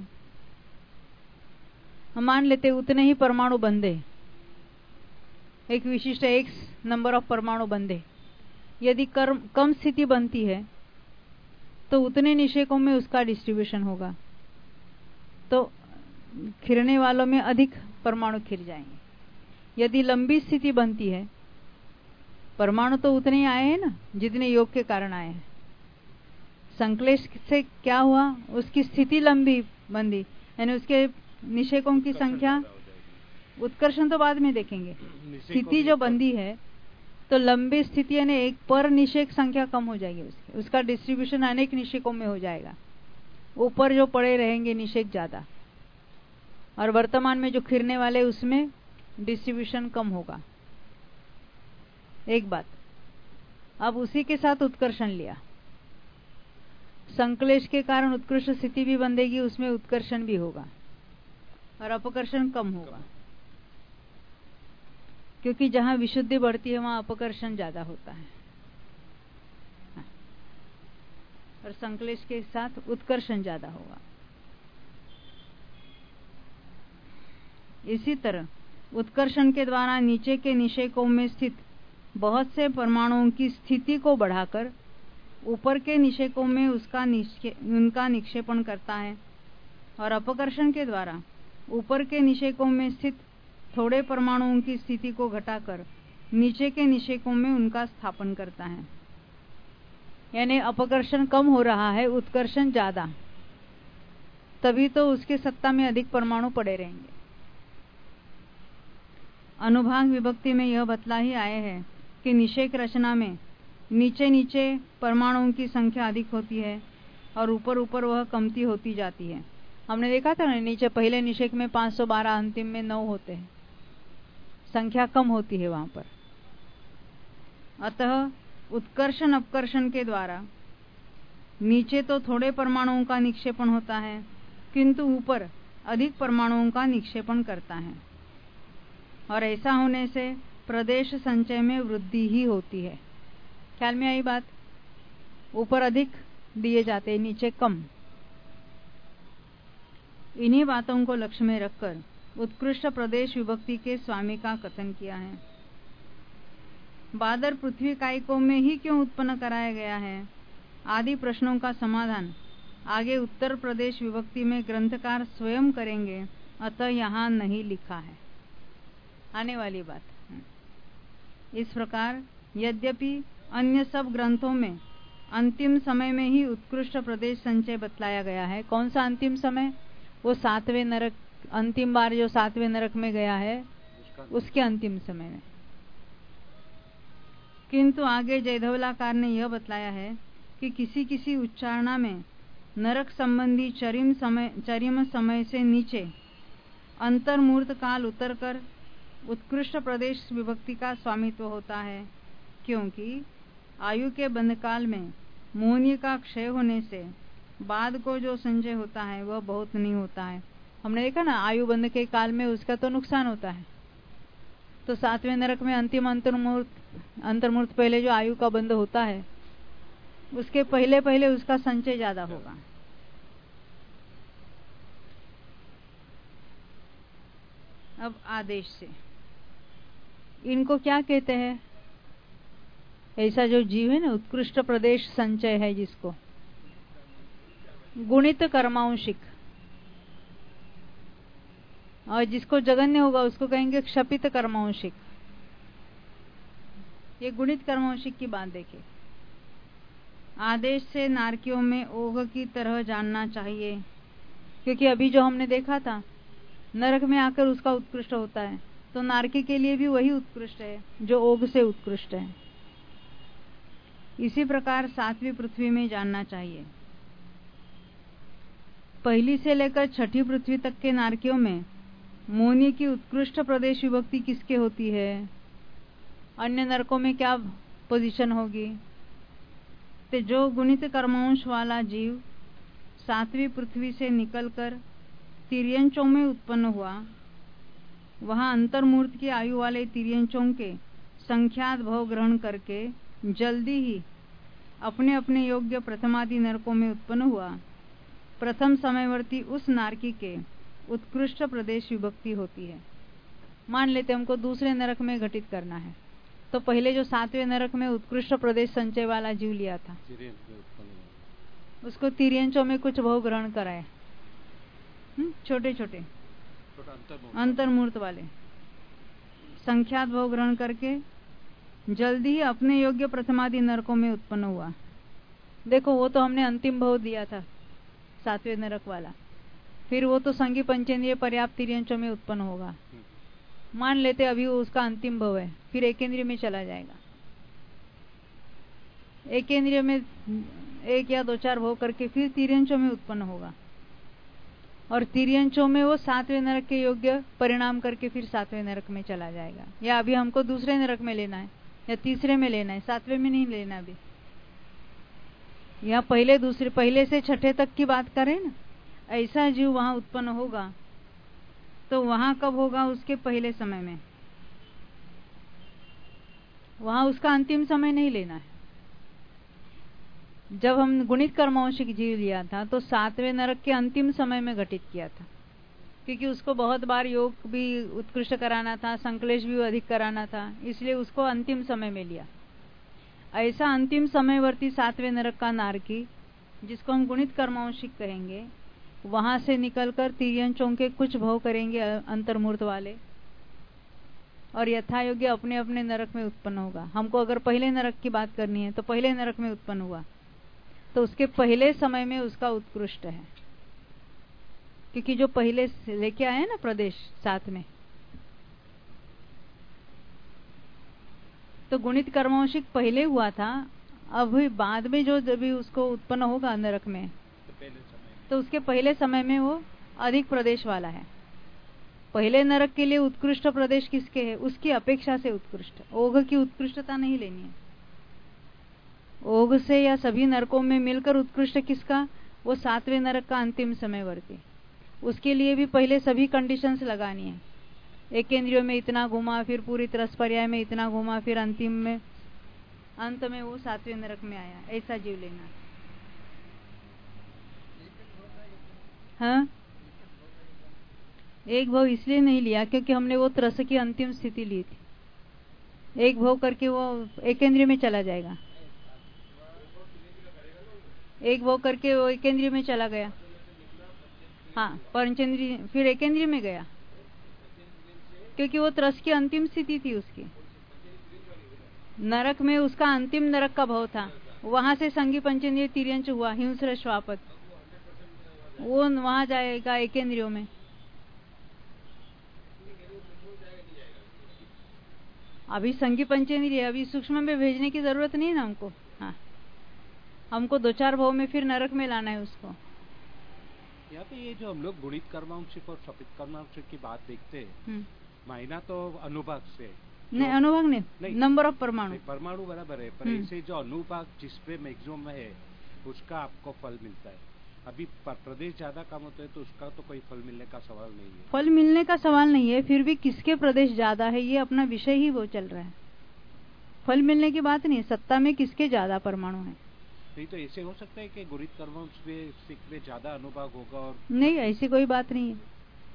हम मान लेते उतने ही परमाणु बंधे, एक विशिष्ट एक नंबर ऑफ परमाणु बंधे, यदि कर्म कम स्थिति बनती है तो उतने निषेकों में उसका डिस्ट्रीब्यूशन होगा, तो खिरने वालों में अधिक परमाणु खिर जाएंगे। यदि लंबी स्थिति बनती है, परमाणु तो उतने ही आए हैं ना जितने योग के कारण आए हैं। संक्लेश से क्या हुआ, उसकी स्थिति लंबी बंदी, यानी उसके निषेकों की संख्या, उत्कर्षण तो बाद में देखेंगे। स्थिति जो बंदी है तो लंबी स्थिति यानी एक पर निषेक संख्या कम हो जाएगी, उसकी उसका डिस्ट्रीब्यूशन अनेक निषेकों में हो जाएगा, ऊपर जो पड़े रहेंगे निषेक ज्यादा, और वर्तमान में जो खिरने वाले उसमें डिस्ट्रीब्यूशन कम होगा। एक बात। अब उसी के साथ उत्कर्षण लिया, संक्लेश के कारण उत्कृष्ट स्थिति भी बंधेगी, उसमें उत्कर्षण भी होगा और अपकर्षण कम होगा, क्योंकि जहां विशुद्धि बढ़ती है वहां अपकर्षण ज्यादा होता है। और संक्लेश के साथ उत्कर्षण ज्यादा होगा। इसी तरह उत्कर्षण के द्वारा नीचे के निषेकों में स्थित बहुत से परमाणुओं की स्थिति को बढ़ाकर ऊपर के निषेकों में उसका निक्षे, उनका निक्षेपण करता है, और अपकर्षण के द्वारा ऊपर के निषेकों में स्थित थोड़े परमाणुओं की स्थिति को घटाकर नीचे के निषेकों में उनका स्थापन करता है। यानी अपकर्षण कम हो रहा है, उत्कर्षण ज्यादा, तभी तो उसके सत्ता में अधिक परमाणु पड़े रहेंगे। अनुभाग विभक्ति में यह बतला ही आए हैं कि निषेक रचना में नीचे नीचे परमाणुओं की संख्या अधिक होती है और ऊपर ऊपर वह कमती होती जाती है। हमने देखा था ना, नीचे पहले निषेक में पाँच सौ बारह, अंतिम में नौ होते हैं, संख्या कम होती है वहां पर। अतः उत्कर्षण अपकर्षण के द्वारा नीचे तो थोड़े परमाणुओं का निक्षेपण होता है, किंतु ऊपर अधिक परमाणुओं का निक्षेपण करता है, और ऐसा होने से प्रदेश संचय में वृद्धि ही होती है। ख्याल में आई बात? ऊपर अधिक दिए जाते हैं, नीचे कम। इन्हीं बातों को लक्ष्य में रखकर उत्कृष्ट प्रदेश विभक्ति के स्वामी का कथन किया है। बादर पृथ्वी कायिकों में ही क्यों उत्पन्न कराया गया है आदि प्रश्नों का समाधान आगे उत्तर प्रदेश विभक्ति में ग्रंथकार स्वयं करेंगे, अतः यहाँ नहीं लिखा है। आने वाली बात। इस प्रकार यद्यपि अन्य सब ग्रंथों में अंतिम समय में ही उत्कृष्ट प्रदेश संचय बतलाया गया है। कौन सा अंतिम समय? वो सातवें नरक, अंतिम बार जो सातवें नरक में गया है उसके अंतिम समय में। किंतु आगे जयधवलाकार ने यह बतलाया है कि किसी किसी उच्चारणा में नरक संबंधी चरिम समय चरिम समय से नीचे अंतर्मूर्त काल उतरकर उत्कृष्ट प्रदेश विभक्ति का स्वामित्व होता है, क्योंकि आयु के बंधकाल में मोहनीय का क्षय होने से बाद को जो संचय होता है वह बहुत नहीं होता है। हमने देखा ना, आयु बंध के काल में उसका तो नुकसान होता है। तो सातवें नरक में अंतिम अंतर्मूर्त अंतर्मूर्त पहले जो आयु का बंध होता है उसके पहले पहले उसका संचय ज्यादा होगा। अब आदेश से इनको क्या कहते हैं? ऐसा जो जीव है ना, उत्कृष्ट प्रदेश संचय है जिसको गुणित कर्मांशिक, और जिसको जगन्य होगा उसको कहेंगे क्षपित कर्मांशिक। ये गुणित कर्मांशिक की बात देखें। आदेश से नारकियों में ओघ की तरह जानना चाहिए, क्योंकि अभी जो हमने देखा था नरक में आकर उसका उत्कृष्ट होता है, तो नारकी के लिए भी वही उत्कृष्ट है जो ओघ से उत्कृष्ट है। इसी प्रकार सातवीं पृथ्वी में जानना चाहिए। पहली से लेकर छठी पृथ्वी तक के नारकियों में मोनी की उत्कृष्ट प्रदेश विभक्ति किसके होती है? अन्य नरकों में क्या पोजीशन होगी? तो जो गुणित कर्मांश वाला जीव सातवीं पृथ्वी से निकलकर तिर्यंचों में उत्पन्न हुआ, वहां अंतर्मूर्त की आयु वाले तिर्यंचों के संख्यात भव ग्रहण करके जल्दी ही अपने अपने योग्य प्रथमादि नरकों में उत्पन्न हुआ। प्रथम समयवर्ती उस नारकी के उत्कृष्ट प्रदेश विभक्ति होती है। मान लेते हमको दूसरे नरक में घटित करना है, तो पहले जो सातवें नरक में उत्कृष्ट प्रदेश संचय वाला जीव लिया था उसको तिर्यंचों में कुछ भव ग्रहण कराए, छोटे छोटे अंतर्मूर्त वाले संख्यात भव ग्रहण करके जल्दी ही अपने योग्य प्रथमादि नरकों में उत्पन्न हुआ। देखो वो तो हमने अंतिम भव दिया था सातवें नरक वाला, फिर वो तो संगी पंचेंद्रिय पर्याप्त तिर्यंचों में उत्पन्न होगा। मान लेते अभी वो उसका अंतिम भव है, फिर एकेंद्रिय में चला जाएगा। एकेंद्रिय में एक या दो चार भव करके फिर तिर्यंचों में उत्पन्न होगा, और तिर्यंचों में वो सातवें नरक के योग्य परिणाम करके फिर सातवें नरक में चला जाएगा। या अभी हमको दूसरे नरक में लेना है या तीसरे में लेना है, सातवें में नहीं लेना। अभी या पहले दूसरे पहले से छठे तक की बात करें ना, ऐसा जीव वहां उत्पन्न होगा तो वहां कब होगा? उसके पहले समय में। वहां उसका अंतिम समय नहीं लेना है। जब हम गुणित कर्मांशिक जीव लिया था तो सातवें नरक के अंतिम समय में घटित किया था, क्योंकि उसको बहुत बार योग भी उत्कृष्ट कराना था, संकलेश भी अधिक कराना था, इसलिए उसको अंतिम समय में लिया। ऐसा अंतिम समयवर्ती सातवें नरक का नारकी, जिसको हम गुणित कर्मांशिक कहेंगे, वहां से निकलकर तिर्यंचों के कुछ भव करेंगे अंतर्मूर्त वाले, और यथा योग्य अपने अपने नरक में उत्पन्न होगा। हमको अगर पहले नरक की बात करनी है तो पहले नरक में उत्पन्न हुआ, तो उसके पहले समय में उसका उत्कृष्ट है, क्योंकि जो पहले लेके आए ना प्रदेश साथ में, तो गुणित कर्मांशिक पहले हुआ था, अभी बाद में जो जब भी उसको उत्पन्न होगा नरक में, तो उसके पहले समय में वो अधिक प्रदेश वाला है। पहले नरक के लिए उत्कृष्ट प्रदेश किसके है? उसकी अपेक्षा से उत्कृष्ट। ओघ की उत्कृष्टता नहीं लेनी है। ओघ से या सभी नरकों में मिलकर उत्कृष्ट किसका? वो सातवें नरक का अंतिम समयवर्ती। उसके लिए भी पहले सभी कंडीशंस लगानी है। एक इंद्रियों में इतना घुमा, फिर पूरी त्रस पर्याय में इतना घुमा, फिर अंतिम में अंत में वो सातवें नरक में आया, ऐसा जीव लेना। हाँ, एक भाव इसलिए नहीं लिया क्योंकि हमने वो त्रस की अंतिम स्थिति ली थी। एक भाव करके वो एक इंद्रिय में चला जाएगा, एक भाव करके वो एक इंद्रिय में चला गया, हाँ पंचेंद्रिय, फिर एक इंद्रिय में गया, क्योंकि वो त्रस की अंतिम स्थिति थी उसकी। नरक में उसका अंतिम नरक का भाव था, वहां से संगी पंचेंद्रिय तिर्यंच हुआ, हिंस्र श्वापद, वो वहां जाएगा एक इंद्रियों में। अभी संगी पंचेंद्रिय अभी सूक्ष्म में भेजने की जरूरत नहीं है ना हमको। हाँ, हमको दो चार भाव में फिर नरक में लाना है उसको। यहाँ पे ये जो हम लोग गुणित कर्मांशिक और शपित कर्मांशिक की बात देखते हैं, मायना तो अनुभाग से नहीं, अनुभाग नहीं, नहीं नंबर ऑफ परमाणु। परमाणु बराबर है, पर इसे जो अनुभाग जिसपे मैक्सिमम है उसका आपको फल मिलता है। अभी प्रदेश ज्यादा कम होते हैं तो उसका तो कोई फल मिलने का सवाल नहीं है। फल मिलने का सवाल नहीं है, फिर भी किसके प्रदेश ज्यादा है ये अपना विषय ही वो चल रहा है। फल मिलने की बात नहीं है, सत्ता में किसके ज्यादा परमाणु है। नहीं तो ऐसे हो सकता है कि गुणित कर्मांशिक में ज्यादा अनुभाग होगा और नहीं, ऐसी कोई बात नहीं है,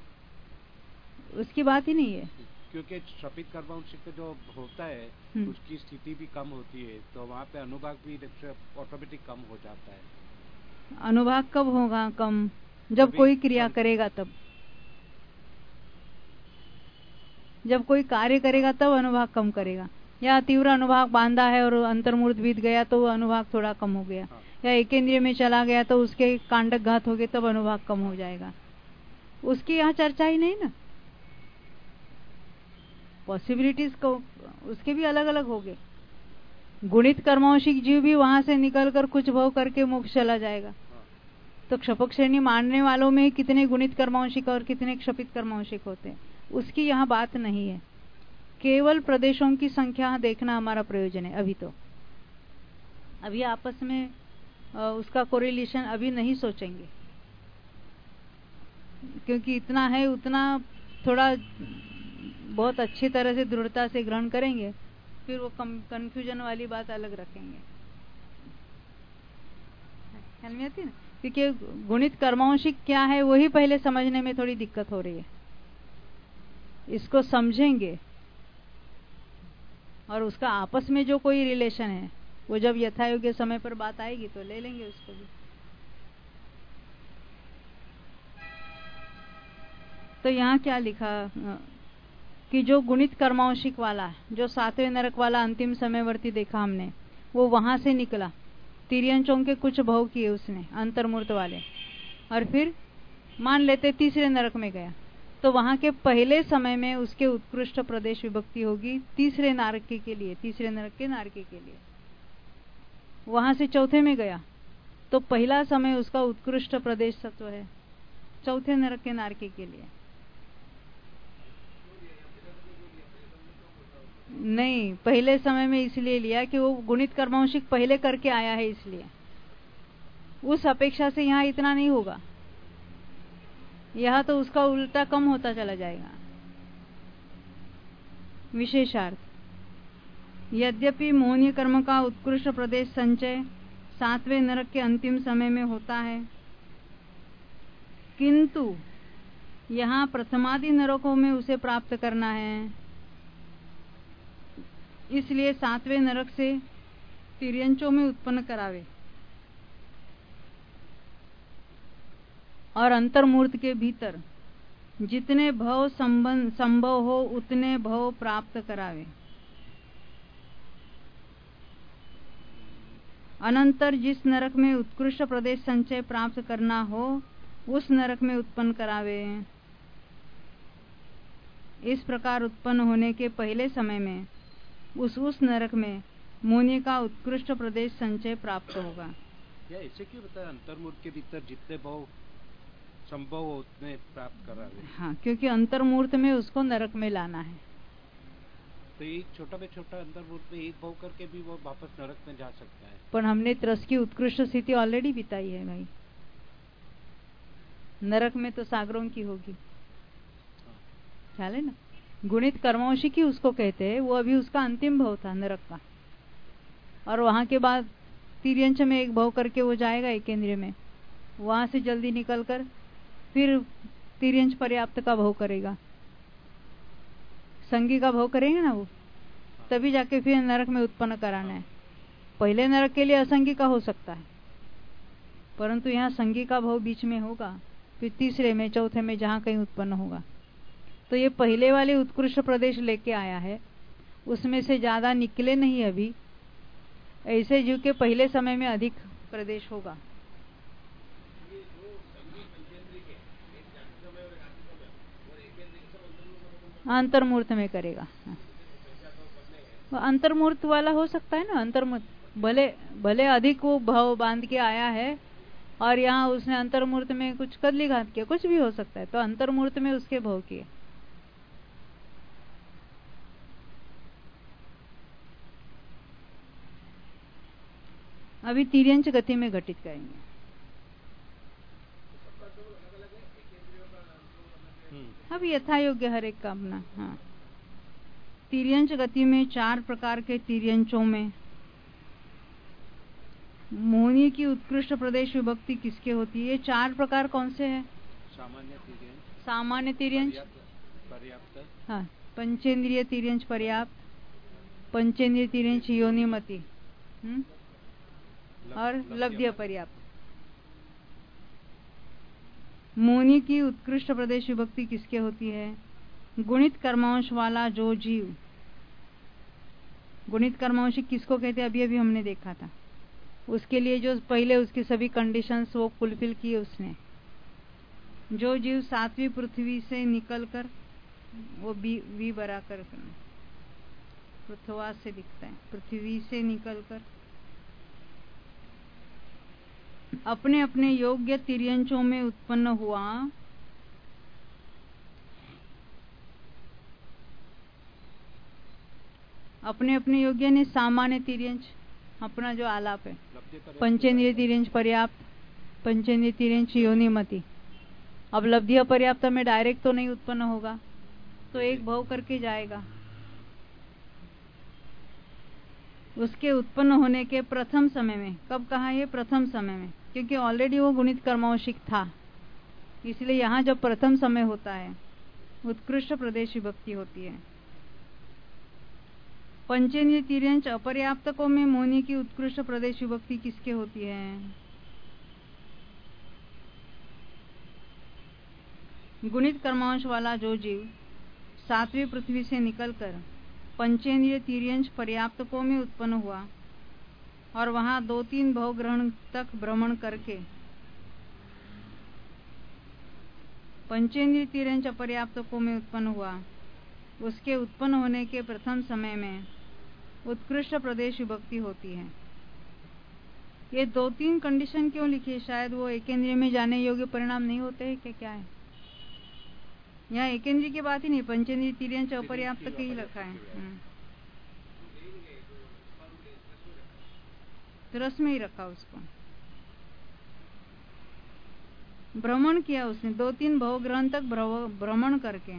उसकी बात ही नहीं है। क्योंकि शपित कर्मांशिक जो होता है उसकी स्थिति भी कम होती है, तो वहाँ पे अनुभाग भी ऑटोमेटिक कम हो जाता है। अनुभाग कब होगा कम? जब कोई क्रिया करेगा तब, जब कोई कार्य करेगा तब अनुभाग कम करेगा। या तीव्र अनुभाग बांधा है और अंतर्मूर्त बीत गया तो अनुभाग थोड़ा कम हो गया, हाँ। या एक इंद्रिय में चला गया तो उसके कांडक घात हो गए तब अनुभाग कम हो जाएगा। उसकी यहाँ चर्चा ही नहीं ना। पॉसिबिलिटीज को उसके भी अलग अलग हो गए। गुणित कर्मांशिक जीव भी वहां से निकलकर कुछ भाव करके मोक्ष चला जाएगा, तो क्षपक श्रेणी मानने वालों में कितने गुणित कर्मांशिक और कितने क्षपित कर्मांशिक होते हैं उसकी यहाँ बात नहीं है। केवल प्रदेशों की संख्या देखना हमारा प्रयोजन है। अभी तो अभी आपस में उसका कोरिलेशन अभी नहीं सोचेंगे, क्योंकि इतना है उतना थोड़ा बहुत अच्छी तरह से दृढ़ता से ग्रहण करेंगे, फिर वो कंफ्यूजन वाली बात अलग रखेंगे। ख्याल में आती ना, क्योंकि गुणित कर्मांशिक क्या है वही पहले समझने में थोड़ी दिक्कत हो रही है। इसको समझेंगे और उसका आपस में जो कोई रिलेशन है वो जब यथायोग्य समय पर बात आएगी तो ले लेंगे उसको भी। तो यहाँ क्या लिखा कि जो गुणित कर्मांशिक वाला है, जो सातवें नरक वाला अंतिम समयवर्ती देखा हमने, वो वहां से निकला, तिर्यंचों के कुछ भव किए उसने अंतर्मूर्त वाले, और फिर मान लेते तीसरे नरक में गया, तो वहां के पहले समय में उसके उत्कृष्ट प्रदेश विभक्ति होगी तीसरे नारकी के लिए, तीसरे नरक के नारकी के लिए। वहां से चौथे में गया तो पहला समय उसका उत्कृष्ट प्रदेश सत्व है चौथे नरक के नारकी के लिए। नहीं, पहले समय में इसलिए लिया कि वो गुणित कर्मांशिक पहले करके आया है, इसलिए उस अपेक्षा से यहाँ इतना नहीं होगा, यहाँ तो उसका उल्टा कम होता चला जाएगा। विशेषार्थ, यद्यपि मोहनीय कर्म का उत्कृष्ट प्रदेश संचय सातवें नरक के अंतिम समय में होता है, किंतु यहाँ प्रथमादि नरकों में उसे प्राप्त करना है, इसलिए सातवें नरक से तिर्यंचों में उत्पन्न करावे और अंतर्मूर्त के भीतर जितने भव संबंध संभव हो उतने भव प्राप्त करावे। अनंतर जिस नरक में उत्कृष्ट प्रदेश संचय प्राप्त करना हो उस नरक में उत्पन्न करावे। इस प्रकार उत्पन्न होने के पहले समय में उस उस नरक में मुनि का उत्कृष्ट प्रदेश संचय प्राप्त होगा। या ऐसे क्यों बताया अंतर्मूर्त के भीतर जितने भाव संभव हो उतने प्राप्त करा रहे? हाँ, क्योंकि अंतर्मूर्त में उसको नरक में लाना है। तो एक छोटा में छोटा अंतर्मूर्त में एक भाव करके भी वो वापस नरक में जा सकता है। पर हमने त्रस की उत्कृष्ट स्थिति ऑलरेडी बिताई है भाई, नरक में तो सागरों की होगी, ख्याल है ना। गुणित कर्मवशी की उसको कहते हैं, वो अभी उसका अंतिम भाव था नरक का, और वहां के बाद तिर्यंच में एक भाव करके वो जाएगा एकेंद्रिय में, वहां से जल्दी निकलकर फिर तिर्यंच पर्याप्त का भाव करेगा, संगी का भाव करेंगे ना वो, तभी जाके फिर नरक में उत्पन्न कराना है। पहले नरक के लिए असंगी का हो सकता है, परंतु यहाँ संगी का भाव बीच में होगा, फिर तीसरे में चौथे में जहां कहीं उत्पन्न होगा। तो ये पहले वाले उत्कृष्ट प्रदेश लेके आया है, उसमें से ज्यादा निकले नहीं अभी, ऐसे जीव के पहले समय में अधिक प्रदेश होगा। अंतर्मूर्त में करेगा, वो अंतर्मूर्त वाला हो सकता है ना। अंतर्मूर्त भले भले अधिक वो भाव बांध के आया है और यहाँ उसने अंतर्मूर्त में कुछ कदली घात किया, कुछ भी हो सकता है, तो अंतर्मूर्त में उसके भाव किए। अभी तिर्यंच गति में घटित करेंगे। अब यथा योग्य हर एक का अपना। हाँ, तिर्यंच गति में चार प्रकार के तिर्यंचों में मोहनी की उत्कृष्ट प्रदेश विभक्ति किसके होती है? ये चार प्रकार कौन से हैं? सामान्य तिर्यंच, सामान्य तिर्यंच, पर्याप्त, हाँ, पंचेंद्रिय तिर्यंच पर्याप्त, पंचेंद्रिय तिर्यंच योनिमति, हम्म, और लब्ध्य पर्याप्त। मोहनी की उत्कृष्ट प्रदेश विभक्ति किसके होती है? गुणित कर्मांश वाला जो जीव, गुणित कर्मांश किसको कहते हैं? अभी अभी हमने देखा था, उसके लिए जो पहले उसकी सभी कंडीशंस वो फुलफिल किए उसने। जो जीव सातवीं पृथ्वी से निकलकर, वो बी वी बरा कर पृथ्वा से दिखता है, पृथ्वी से निकलकर अपने अपने योग्य तिर्यंचों में उत्पन्न हुआ, अपने अपने योग्य ने सामान्य तिर्यंच, अपना जो आलाप है, पंचेंद्रिय तिर्यंच पर्याप्त, पंचेंद्रिय तिर्यंच योनिमति। अब लब्ध्य पर्याप्त में डायरेक्ट तो नहीं उत्पन्न होगा, तो एक भाव करके जाएगा। उसके उत्पन्न होने के प्रथम समय में, कब कहा? ये प्रथम समय में, क्योंकि ऑलरेडी वो गुणित कर्मांशिक था, इसलिए यहाँ जब प्रथम समय होता है उत्कृष्ट प्रदेश विभक्ति होती है। पंचेंद्रिय तिर्यंच अपर्याप्तकों में मोहनी की उत्कृष्ट प्रदेश विभक्ति किसके होती है? गुणित कर्मांश वाला जो जीव सातवीं पृथ्वी से निकलकर पंचेंद्रिय तिर्यंच पर्याप्तकों में उत्पन्न हुआ और वहां दो तीन भव ग्रहण तक भ्रमण करके पंचेंद्रिय तिर्यंच अपर्याप्तकों में उत्पन्न हुआ, उसके उत्पन्न होने के प्रथम समय में उत्कृष्ट प्रदेश विभक्ति होती है। ये दो तीन कंडीशन क्यों लिखी है? शायद वो एकेंद्रिय में जाने योग्य परिणाम नहीं होते हैं क्या? क्या है यहाँ? एकेंद्रिय की बात ही नहीं, पंचेंद्रिय तिर्यंच अपर्याप्त के ही लिखा है, तो रस में ही रखा उसको। भ्रमण किया उसने, दो तीन भवग्रहण तक भ्रमण करके,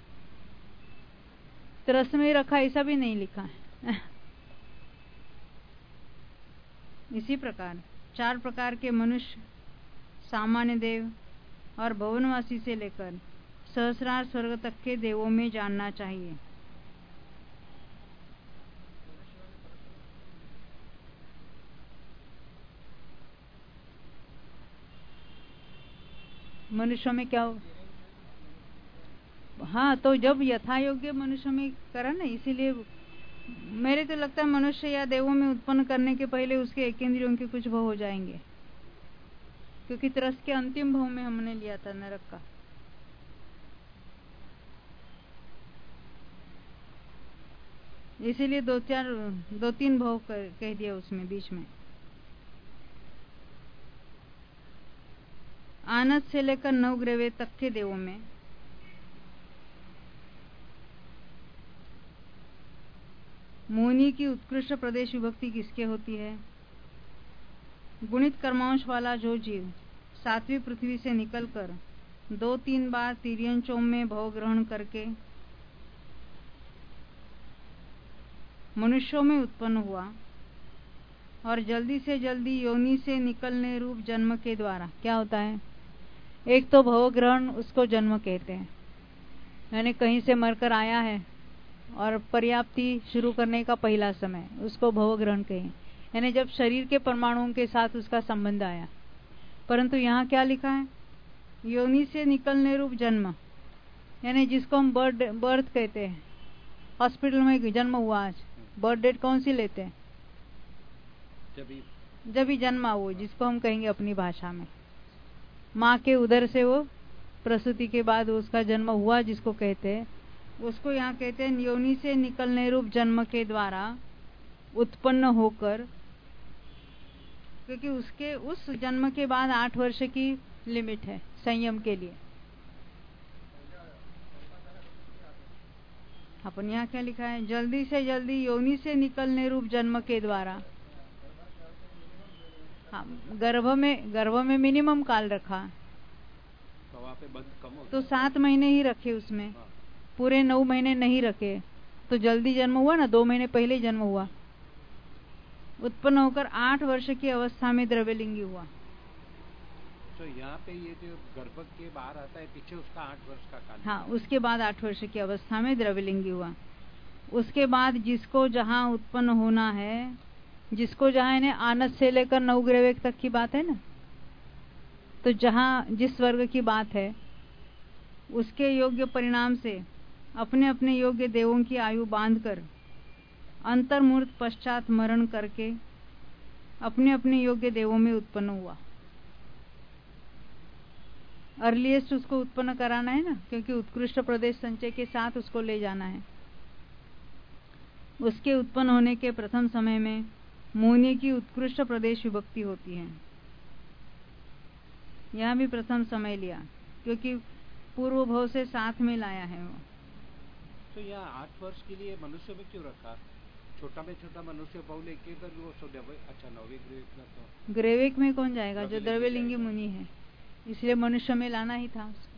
तो रस में ही रखा, ऐसा भी नहीं लिखा है। इसी प्रकार चार प्रकार के मनुष्य, सामान्य देव और भवनवासी से लेकर सहस्रार स्वर्ग तक के देवों में जानना चाहिए। मनुष्यों में क्या हो? हाँ, तो जब यथा योग्य मनुष्य में करा ना, इसीलिए मेरे तो लगता है मनुष्य या देवों में उत्पन्न करने के पहले उसके एक इंद्रियों के कुछ भव हो जाएंगे, क्योंकि त्रस के अंतिम भव में हमने लिया था नरक का। इसीलिए दो चार दो तीन भव कह दिया उसमें बीच में। आनत से लेकर नवग्रह तक के देवों में मोहिनी की उत्कृष्ट प्रदेश विभक्ति किसके होती है? गुणित कर्मांश वाला जो जीव सातवीं पृथ्वी से निकलकर दो तीन बार तिर्यन चोम में भव ग्रहण करके मनुष्यों में उत्पन्न हुआ और जल्दी से जल्दी योनि से निकलने रूप जन्म के द्वारा क्या होता है? एक तो भव ग्रहण, उसको जन्म कहते हैं, यानी कहीं से मरकर आया है और पर्याप्ति शुरू करने का पहला समय, उसको भव ग्रहण कहें, यानी जब शरीर के परमाणुओं के साथ उसका संबंध आया। परंतु यहाँ क्या लिखा है? योनि से निकलने रूप जन्म, यानी जिसको हम बर्थ बर्थ कहते हैं। हॉस्पिटल में जन्म हुआ, आज बर्थ डेट कौन सी लेते हैं? जब ही जन्मा वो, जिसको हम कहेंगे अपनी भाषा में माँ के उदर से वो प्रसूति के बाद उसका जन्म हुआ, जिसको कहते हैं, उसको यहाँ कहते हैं योनि से निकलने रूप जन्म के द्वारा उत्पन्न होकर, क्योंकि उसके उस जन्म के बाद आठ वर्ष की लिमिट है संयम के लिए। अपन यहाँ क्या लिखा है? जल्दी से जल्दी योनि से निकलने रूप जन्म के द्वारा। हाँ, गर्भ में गर्भ में मिनिमम काल रखा, तो वहाँ पे बंद कम हो, तो सात महीने ही रखे उसमें। हाँ। पूरे नौ महीने नहीं रखे तो जल्दी जन्म हुआ ना, दो महीने पहले जन्म हुआ। उत्पन्न होकर आठ वर्ष की अवस्था में द्रव्यलिंगी हुआ। तो यहाँ पे ये जो गर्भ के बाहर आता है पीछे, उसका आठ वर्ष का काल। हाँ, उसके बाद आठ वर्ष की अवस्था में द्रव्यलिंगी हुआ। उसके बाद जिसको जहाँ उत्पन्न होना है, जिसको जहाँ इन्हें आनत से लेकर नवग्रह तक की बात है ना, तो जहाँ जिस वर्ग की बात है उसके योग्य परिणाम से अपने अपने योग्य देवों की आयु बांधकर अंतर्मूर्त पश्चात मरण करके अपने अपने योग्य देवों में उत्पन्न हुआ। अर्लीस्ट उसको उत्पन्न कराना है ना, क्योंकि उत्कृष्ट प्रदेश संचय के साथ उसको ले जाना है। उसके उत्पन्न होने के प्रथम समय में मोहिनी की उत्कृष्ट प्रदेश विभक्ति होती है। यहाँ भी प्रथम समय लिया, क्योंकि पूर्व भव से साथ में लाया है वो। तो यहाँ आठ वर्ष के लिए मनुष्य में क्यों रखा? छोटा में छोटा मनुष्य बहु लेके कर वो सो अच्छा नौवे ग्रेवेक तो ग्रेवेक में कौन जाएगा? जो द्रव्यलिंगी मुनि है, इसलिए मनुष्य में लाना ही था उसको।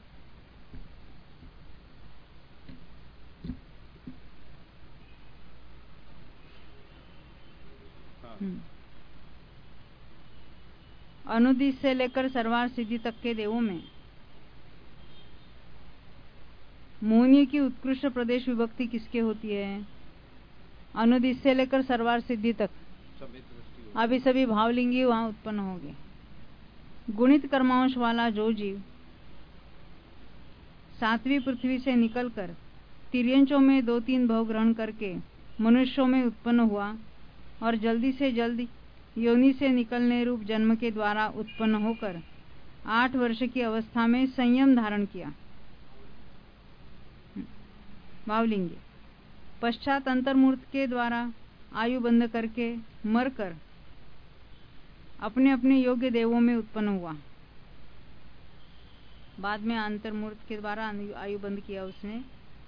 अनुदिश से लेकर सर्वार सिद्धि तक के देवों में मोहिनी की उत्कृष्ट प्रदेश विभक्ति किसके होती है? अनुदिश से लेकर सर्वार सिद्धि तक अभी सभी भावलिंगी वहां उत्पन्न होंगे। गुणित कर्मांश वाला जो जीव सातवीं पृथ्वी से निकलकर तिर्यंचों में दो तीन भव ग्रहण करके मनुष्यों में उत्पन्न हुआ और जल्दी से जल्दी योनि से निकलने रूप जन्म के द्वारा उत्पन्न होकर आठ वर्ष की अवस्था में संयम धारण किया, भावलिंगी, पश्चात अंतर्मूर्त के द्वारा आयु बंद करके मरकर अपने अपने योग्य देवों में उत्पन्न हुआ। बाद में अंतर्मूर्त के द्वारा आयु बंद किया उसने।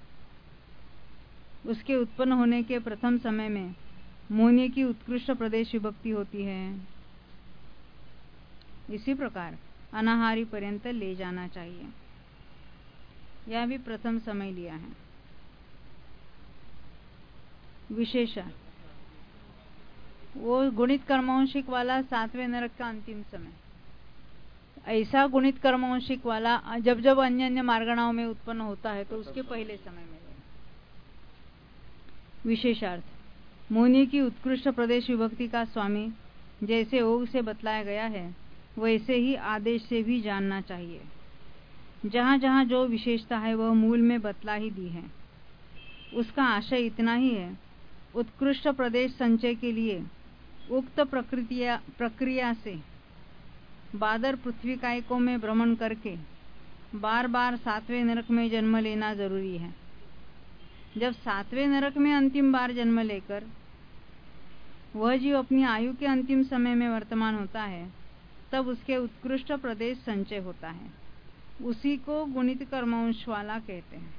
उसके उत्पन्न होने के प्रथम समय में मोहिनी की उत्कृष्ट प्रदेश विभक्ति होती है। इसी प्रकार अनाहारी पर्यंत ले जाना चाहिए। यह भी प्रथम समय लिया है। विशेषण वो गुणित कर्मांशिक वाला सातवें नरक का अंतिम समय, ऐसा गुणित कर्मांशिक वाला जब जब अन्य अन्य मार्गणाओं में उत्पन्न होता है तो उसके पहले समय में लेना। विशेषार्थ, मुनि की उत्कृष्ट प्रदेश विभक्ति का स्वामी जैसे योग से बतलाया गया है वैसे ही आदेश से भी जानना चाहिए। जहाँ जहाँ जो विशेषता है वह मूल में बतला ही दी है। उसका आशय इतना ही है, उत्कृष्ट प्रदेश संचय के लिए उक्त प्रक्रिया प्रक्रिया से बादर पृथ्वी कायकों में भ्रमण करके बार बार सातवें नरक में जन्म लेना जरूरी है। जब सातवें नरक में अंतिम बार जन्म लेकर वह जीव अपनी आयु के अंतिम समय में वर्तमान होता है तब उसके उत्कृष्ट प्रदेश संचय होता है। उसी को गुणित कर्मांश वाला कहते हैं।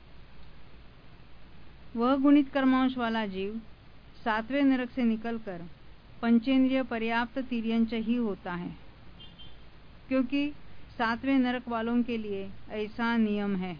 वह गुणित कर्मांश वाला जीव सातवें नरक से निकलकर पंचेंद्रिय पर्याप्त तिर्यंच ही होता है, क्योंकि सातवें नरक वालों के लिए ऐसा नियम है।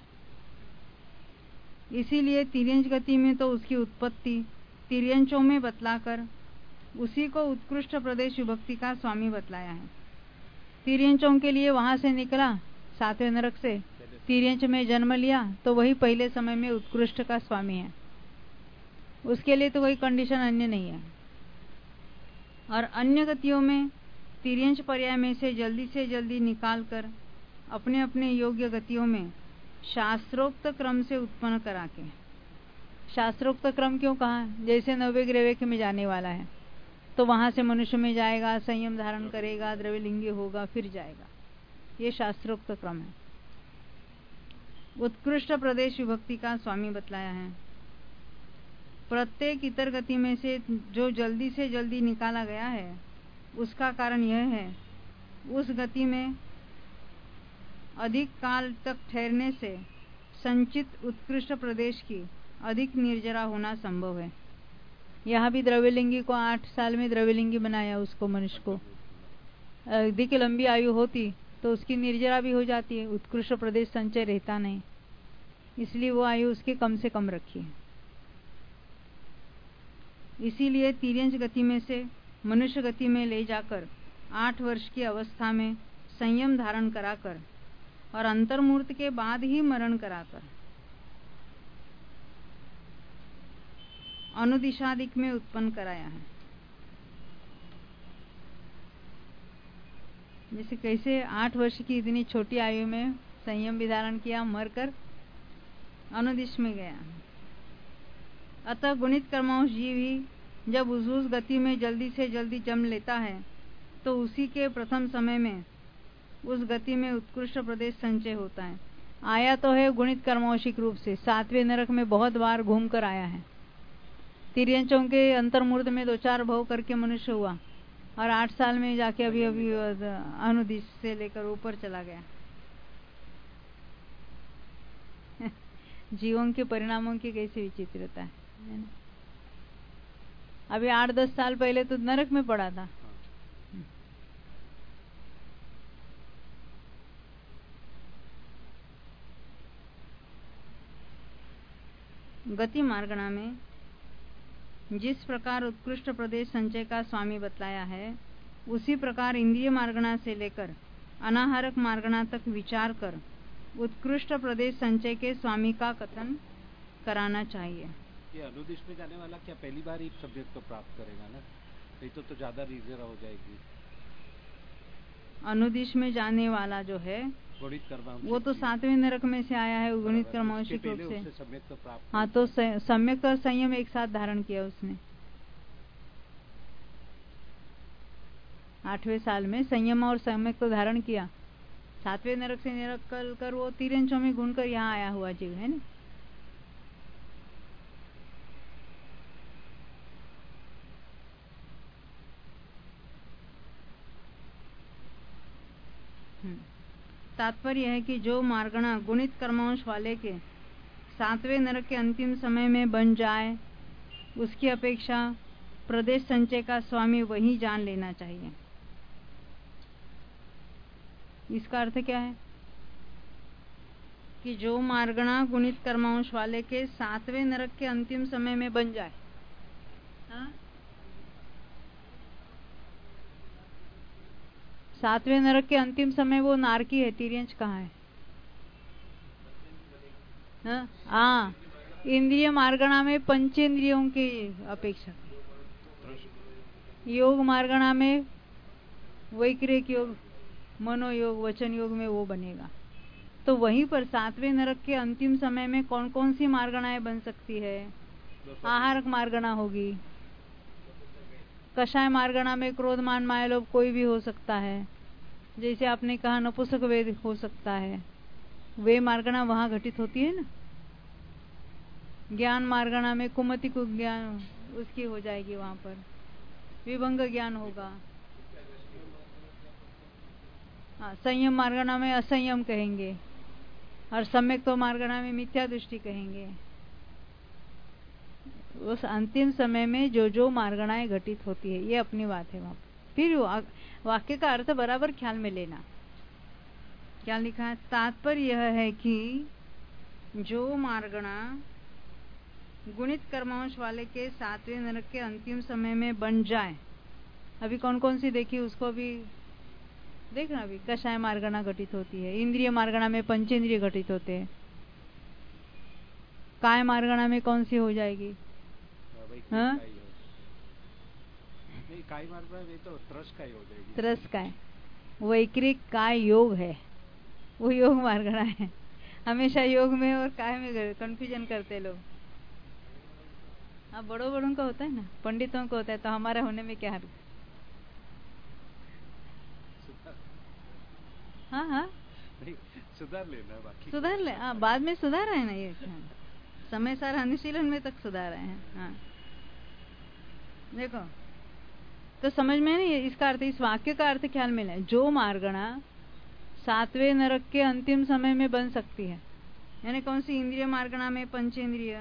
इसीलिए तिर्यंच गति में तो उसकी उत्पत्ति तिर्यंचों में बतलाकर उसी को उत्कृष्ट प्रदेश विभक्ति का स्वामी बतलाया है। तिर्यंचों के लिए वहां से निकला, सातवें नरक से तिर्यंच में जन्म लिया तो वही पहले समय में उत्कृष्ट का स्वामी है। उसके लिए तो कोई कंडीशन अन्य नहीं है। और अन्य गतियों में तिर्यंच पर्याय में से जल्दी से जल्दी निकालकर अपने अपने योग्य गतियों में शास्त्रोक्त क्रम से उत्पन्न करा के, शास्त्रोक्त क्रम क्यों कहा? जैसे नवे ग्रेवेक में जाने वाला है तो वहां से मनुष्य में जाएगा, संयम धारण करेगा, द्रव्यलिंगी होगा, फिर जाएगा। ये शास्त्रोक्त क्रम है। उत्कृष्ट प्रदेश विभक्ति का स्वामी बतलाया है। प्रत्येक इतर गति में से जो जल्दी से जल्दी निकाला गया है उसका कारण यह है, उस गति में अधिक काल तक ठहरने से संचित उत्कृष्ट प्रदेश की अधिक निर्जरा होना संभव है। यहाँ भी द्रव्यलिंगी को आठ साल में द्रव्यलिंगी बनाया उसको, मनुष्य को। अधिक लंबी आयु होती तो उसकी निर्जरा भी हो जाती है, उत्कृष्ट प्रदेश संचय रहता नहीं, इसलिए वो आयु उसकी कम से कम रखी है। इसीलिए तिर्यंच गति में से मनुष्य गति में ले जाकर आठ वर्ष की अवस्था में संयम धारण कराकर और अंतर्मूर्त के बाद ही मरण कराकर अनुदिशादिक में उत्पन्न कराया है। जैसे कैसे आठ वर्ष की इतनी छोटी आयु में संयम भी धारण किया, मरकर अनुदिश में गया। अतः गुणित कर्मांश जीव ही जब उस उस गति में जल्दी से जल्दी जन्म लेता है तो उसी के प्रथम समय में उस गति में उत्कृष्ट प्रदेश संचय होता है। आया तो है गुणित कर्मांशिक रूप से, सातवें नरक में बहुत बार घूम कर आया है। तिर्यंचों के अंतर्मूर्त में दो चार भव करके मनुष्य हुआ और आठ साल में जाके अभी अभी अनुदिश से लेकर ऊपर चला गया। जीवों के परिणामों की कैसी विचित्रता है। अभी आठ दस साल पहले तो नरक में पड़ा था। गति मार्गणा में जिस प्रकार उत्कृष्ट प्रदेश संचय का स्वामी बतलाया है, उसी प्रकार इंद्रिय मार्गणा से लेकर अनाहारक मार्गणा तक विचार कर उत्कृष्ट प्रदेश संचय के स्वामी का कथन कराना चाहिए। ये अनुदिश में जाने वाला क्या पहली बार ही सब्जेक्ट को प्राप्त करेगा ना? नहीं तो तो ज्यादा रिजर्व हो जाएगी। अनुदिश में जाने वाला जो है वो तो सातवें नरक में से आया है, गुणित कर्मांशिक रूप से। तो हाँ, तो सम्यक और संयम एक साथ धारण किया उसने। आठवें साल में संयम और सम्यक तो धारण किया। सातवें नरक से निकल कर वो तिर्यंचों में घूम कर यहाँ आया हुआ जीव है ना। तात्पर्य है कि जो मार्गणा गुणित कर्मांश वाले के सातवें नरक के अंतिम समय में बन जाए, उसकी अपेक्षा प्रदेश संचय का स्वामी वही जान लेना चाहिए। इसका अर्थ क्या है कि जो मार्गणा गुणित कर्मांश वाले के सातवें नरक के अंतिम समय में बन जाए, हाँ? सातवें नरक के अंतिम समय वो नारकी है, तिर्यंच कहाँ है? हाँ हाँ, इंद्रिय मार्गणा में पंचेंद्रियों की अपेक्षा, योग मार्गणा में वैक्रिक योग, मनोयोग, वचन योग में वो बनेगा। तो वहीं पर सातवें नरक के अंतिम समय में कौन कौन सी मार्गणाएं बन सकती है? आहारक मार्गणा होगी। कषाय मार्गणा में क्रोध मान माया लोभ कोई भी हो सकता है, जैसे आपने कहा नपुंसक वेद हो सकता है, वे मार्गणा वहां घटित होती है ना। ज्ञान मार्गणा में कुमति को ज्ञान उसकी हो जाएगी, वहां पर विभंग ज्ञान होगा। हाँ, संयम मार्गणा में असंयम कहेंगे, और सम्यक तो मार्गणा में मिथ्या दृष्टि कहेंगे। उस अंतिम समय में जो जो मार्गणाएं घटित होती है, ये अपनी बात है वहां। फिर वाक्य का अर्थ बराबर ख्याल में लेना। क्या लिखा है? तात्पर्य यह है कि जो मार्गणा गुणित कर्मांश वाले के सातवें नरक के अंतिम समय में बन जाए, अभी कौन कौन सी देखी उसको भी देखना। अभी कषाय मार्गणा घटित होती है, इंद्रिय मार्गणा में पंचेंद्रिय घटित होते हैं, काय मार्गणा में कौन सी हो जाएगी? हाँ, काय मार्गणा में तो त्रस काय हो जाएगी। त्रस काय, वैक्रिक काय योग है, वो योग मार्गणा है। हमेशा योग में और काय में कंफ्यूजन करते लोग। हाँ, बड़ों बड़ों का होता है ना, पंडितों को होता है, तो हमारा होने में क्या हर्ज? हाँ हाँ, नहीं, सुधार लेना बाकी, सुधार ले। हाँ, बाद में सुधार है ना, ये समय सार अनुशीलन में तक सुधार है। हाँ, देखो तो समझ में नहीं, इसका अर्थ, इस वाक्य का अर्थ ख्याल में लें। जो मार्गणा सातवें नरक के अंतिम समय में बन सकती है, यानी कौन सी? इंद्रिय मार्गणा में पंचेंद्रिय,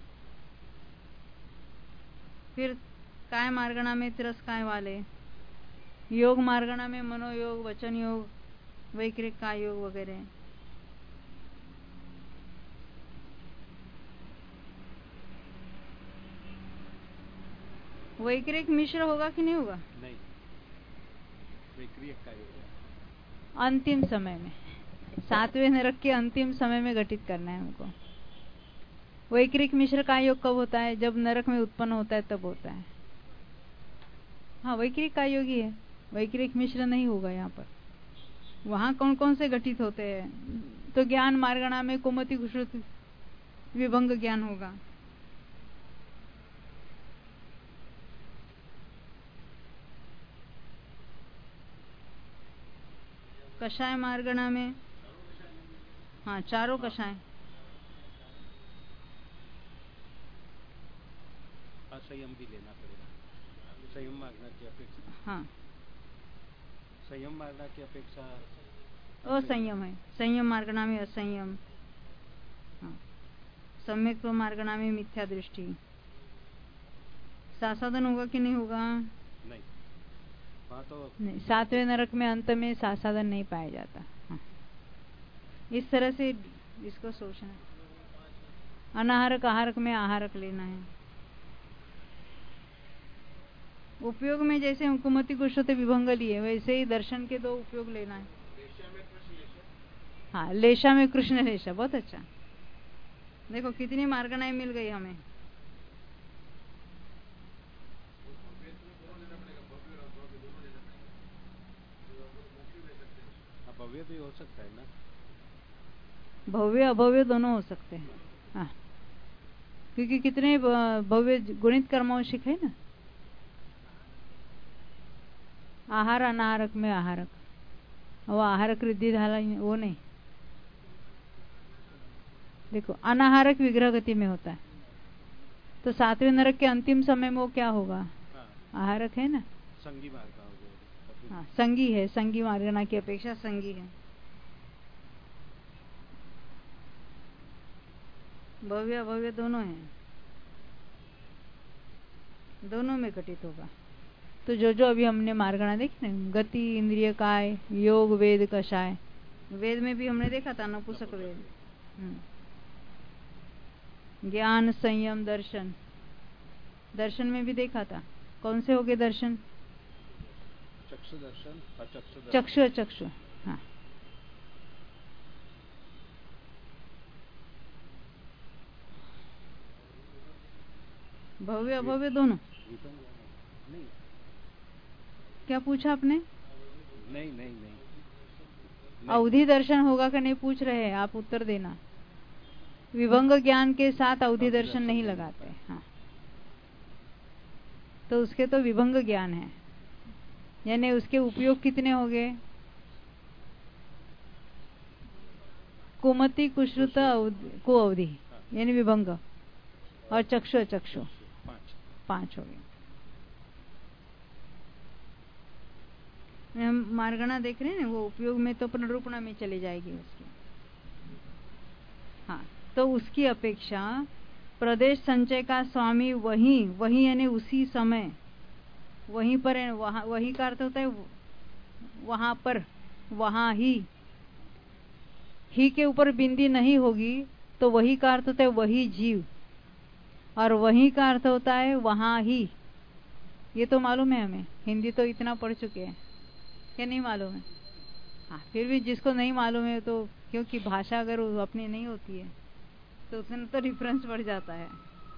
फिर काय मार्गणा में तिरस्कार वाले, योग मार्गणा में मनोयोग, वचन योग, वैक्रिक काय योग वगैरह। वैक्रिक मिश्र होगा कि नहीं होगा? नहीं, वैक्रिक काय होगा अंतिम समय में, सातवें नरक के अंतिम समय में घटित करना है हमको। वैक्रिक मिश्र का योग कब होता है? जब नरक में उत्पन्न होता है तब होता है। हाँ, वैक्रिक का योग ही है, वैक्रिक मिश्र नहीं होगा यहाँ पर। वहां कौन कौन से घटित होते हैं? तो ज्ञान मार्गणा में कुमति कुश्रुति विभंग ज्ञान होगा। कषाय मार्गणा में, हाँ, चारों कषाय। असंयम भी लेना पड़ेगा, संयम मार्गणा की अपेक्षा। हाँ, संयम मार्गणा की अपेक्षा असंयम है, संयम मार्गणा में असंयम। हाँ, सम्यक तो मार्गणा में मिथ्या दृष्टि। सासाधन होगा कि नहीं होगा? नहीं, वहाँ तो नहीं, सातवें नरक में अंत में सासाधन नहीं पाया जाता। हाँ, इस तरह से इसको सोचना। अनाहारक आहारक में आहारक लेना है। उपयोग में जैसे कुमति कुश्रुति विभंग लिए, वैसे ही दर्शन के दो उपयोग लेना है। हाँ, लेशा में कृष्ण लेशा, बहुत अच्छा। देखो कितनी मार्गणाएं मिल गई हमें। भव्य भी हो सकता है ना, भव्य अभव्य दोनों हो सकते हैं। हाँ, क्योंकि कितने भव्य गुणित कर्मांशिक है ना। आहार अनाहारक में आहारक, वो आहारक रिद्धि धाला वो नहीं। देखो अनाहारक विग्रह गति में होता है, तो सातवें नरक के अंतिम समय में वो क्या होगा? आहारक है ना, संगी मार्ग हो गया। हाँ, संगी है, संगी मार्गणा की अपेक्षा संगी है। भव्य अभव्य दोनों हैं, दोनों में घटित होगा। तो जो जो अभी हमने मार्गणा देखी ना, गति, इंद्रिय, काय, योग, वेद, कषाय। वेद में भी हमने देखा था नपुंसक वेद, ज्ञान, संयम, दर्शन। दर्शन में भी देखा था, कौन से हो गए दर्शन? चक्षु दर्शन, अचक्षु दर्शन। चक्षु अचक्षु, हाँ। भव्य अभव्य दोनों? नहीं। क्या पूछा आपने? नहीं नहीं नहीं, अवधि दर्शन होगा कि नहीं पूछ रहे हैं आप, उत्तर देना। विभंग ज्ञान के साथ अवधि दर्शन नहीं लगाते। हाँ, तो उसके तो विभंग ज्ञान है, यानी उसके उपयोग कितने हो गए? कुमति कुश्रुत को अवधि यानी विभंग, और चक्षु अचक्षु पांच हो गए। हम मार्गणा देख रहे हैं ना, वो उपयोग में तो पुनरुपणा में चली जाएगी उसकी। हाँ, तो उसकी अपेक्षा प्रदेश संचय का स्वामी वही वही यानी उसी समय वहीं पर है। वहाँ वही का अर्थ होता है वहां पर, वहां ही। ही के ऊपर बिंदी नहीं होगी तो वही का अर्थ होता है वही जीव, और वही का अर्थ होता है वहां ही। ये तो मालूम है हमें, हिंदी तो इतना पढ़ चुके हैं, क्या नहीं मालूम है? हाँ, फिर भी जिसको नहीं मालूम है तो, क्योंकि भाषा अगर अपनी नहीं होती है तो उसमें तो डिफरेंस बढ़ जाता है।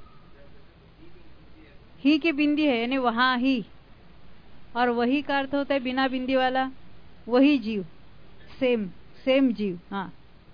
ही की बिंदी है यानी वहां ही, और वही का अर्थ होता है बिना बिंदी वाला वही जीव, सेम सेम जीव। हाँ,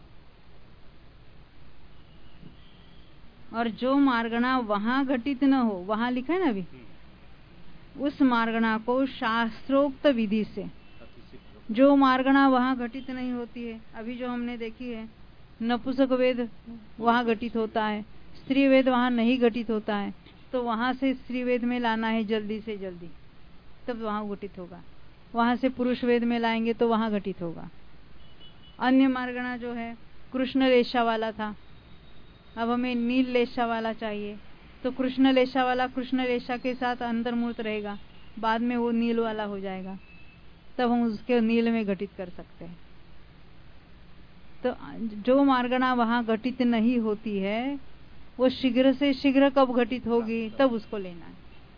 और जो मार्गणा वहां घटित न हो, वहां लिखा है ना अभी, उस मार्गणा को शास्त्रोक्त विधि से, जो मार्गणा वहां घटित नहीं होती है, अभी जो हमने देखी है, नपुंसक वेद वहां घटित होता है, स्त्री वेद वहां नहीं घटित होता है, तो वहां से स्त्री वेद में लाना है जल्दी से जल्दी, तब वहां घटित होगा। वहां से पुरुष वेद में लाएंगे तो वहां घटित होगा। अन्य मार्गणा जो है कृष्ण रेशा वाला था, अब हमें नील रेशा वाला चाहिए, तो कृष्ण रेशा वाला कृष्ण रेशा के साथ अंतर्मूर्त रहेगा, बाद में वो नील वाला हो जाएगा, तब हम उसके नील में घटित कर सकते हैं। तो जो मार्गणा वहां घटित नहीं होती है वो शीघ्र से शीघ्र कब घटित होगी, तब उसको लेना है।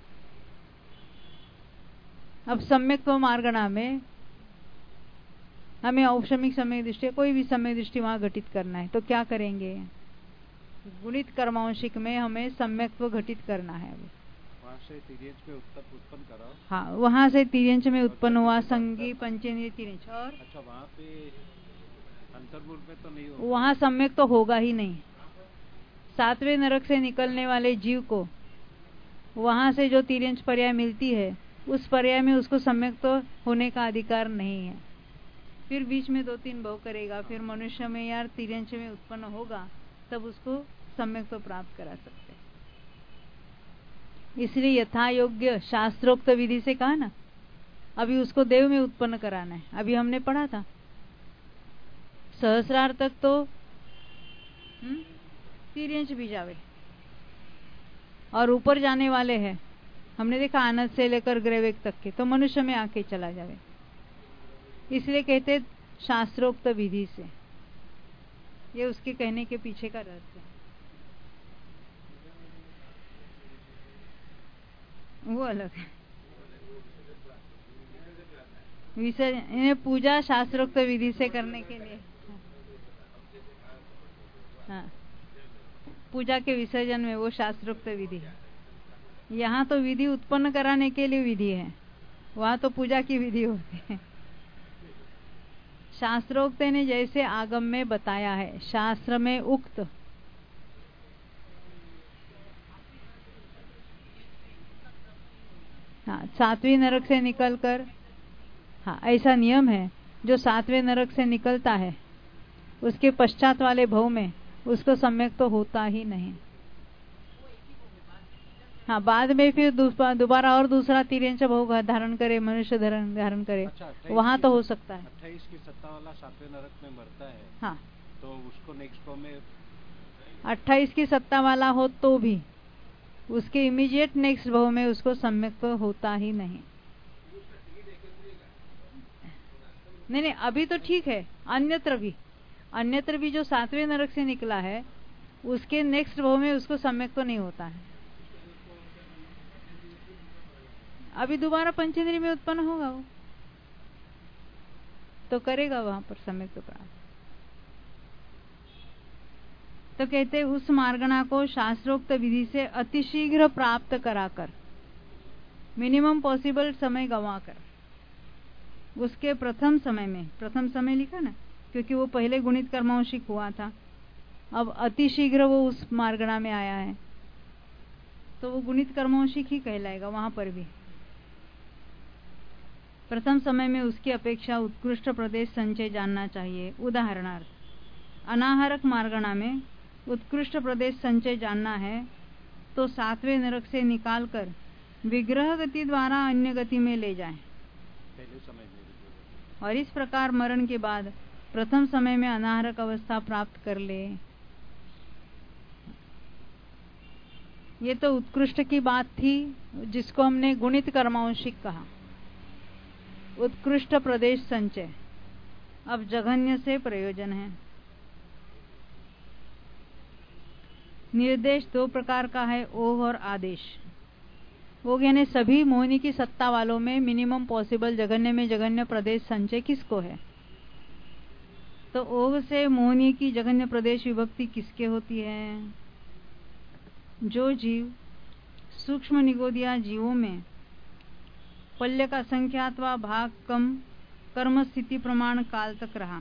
अब सम्यक मार्गणा में हमें औपशमिक समय दृष्टि, कोई भी समय दृष्टि वहां घटित करना है, तो क्या करेंगे? गुणित कर्मांशिक में हमें सम्यक्त्व घटित करना है। वहां से तिर्यंच में उत्पन्न कराओ। हाँ, वहां से तिर्यंच में उत्पन्न हुआ संगी पंचेंद्रिय तिर्यंच। और अच्छा, वहां पे अंतर्मूर्त में तो नहीं होगा, वहां सम्यक तो होगा ही नहीं। सातवें नरक से निकलने वाले जीव को वहां से जो तिर्यंच पर्याय मिलती है, उस पर्याय में उसको सम्यक तो होने का अधिकार नहीं है। फिर बीच में दो तीन भव करेगा, फिर मनुष्य में यार तिर्यंच में उत्पन्न होगा, तब उसको सम्यक तो प्राप्त करा सकते हैं। इसलिए यथा योग्य शास्त्रोक्त विधि से कहा ना, अभी उसको देव में उत्पन्न कराना है। अभी हमने पढ़ा था सहस्रार तक तो तिर्यंच भी जावे, और ऊपर जाने वाले हैं हमने देखा आनंद से लेकर ग्रेवेक तक के, तो मनुष्य में आके चला जावे। इसलिए कहते शास्त्रोक्त विधि से, ये उसके कहने के पीछे का रहस्य है। वो अलग है विषय, इन्हें पूजा शास्त्रोक्त विधि से करने के लिए। हाँ, पूजा के विसर्जन में वो शास्त्रोक्त विधि है। यहाँ तो विधि उत्पन्न कराने के लिए विधि है, वहां तो पूजा की विधि होती है। शास्त्रोक्त ने जैसे आगम में बताया है, शास्त्र में उक्त, हाँ, सातवीं नरक से निकलकर, हाँ ऐसा नियम है, जो सातवें नरक से निकलता है उसके पश्चात वाले भव में उसको सम्यक तो होता ही नहीं। हाँ, बाद में फिर दोबारा और दूसरा तिर्यंच भव धारण करे, मनुष्य धारण धारण करे। अच्छा, वहां तो हो सकता है। अट्ठाईस की सत्ता वाला सातवें नरक में मरता है, हाँ, तो उसको नेक्स्ट भव में अट्ठाईस की सत्ता वाला हो तो भी उसके इमीडिएट नेक्स्ट भव में उसको सम्यक तो होता ही नहीं। नहीं नहीं, अभी तो ठीक है, अन्यत्र भी अन्यत्र भी जो सातवें नरक से निकला है उसके नेक्स्ट भव में उसको सम्यक तो नहीं होता है। अभी दोबारा पंचेंद्रिय में उत्पन्न होगा वो, तो करेगा वहां पर सम्यक तो प्राप्त। तो कहते उस मार्गणा को शास्त्रोक्त विधि से अतिशीघ्र प्राप्त कराकर, मिनिमम पॉसिबल समय गंवाकर, उसके प्रथम समय में, प्रथम समय लिखा ना क्योंकि वो पहले गुणित कर्मांशिक हुआ था, अब अतिशीघ्र वो उस मार्गणा में आया है तो वो गुणित कर्मांशिक ही कहलाएगा वहां पर भी। प्रथम समय में उसकी अपेक्षा उत्कृष्ट प्रदेश संचय जानना चाहिए। उदाहरणार्थ, अनाहारक मार्गणा में उत्कृष्ट प्रदेश संचय जानना है तो सातवें नरक से निकालकर विग्रह गति द्वारा अन्य गति में ले जाएं, पहले समय में, और इस प्रकार मरण के बाद प्रथम समय में अनाहारक अवस्था प्राप्त कर ले। ये तो उत्कृष्ट की बात थी जिसको हमने गुणित कर्मांशिक कहा, उत्कृष्ट प्रदेश संचय। अब जघन्य से प्रयोजन है। निर्देश दो प्रकार का है, ओघ और आदेश। ओघ यानी सभी मोहिनी की सत्ता वालों में मिनिमम पॉसिबल जघन्य में जघन्य प्रदेश संचय किसको है? तो ओघ से मोहिनी की जघन्य प्रदेश विभक्ति किसके होती है? जो जीव सूक्ष्म निगोदिया जीवों में पल्य का संख्यात्वा भाग कम कर्म स्थिति प्रमाण काल तक रहा,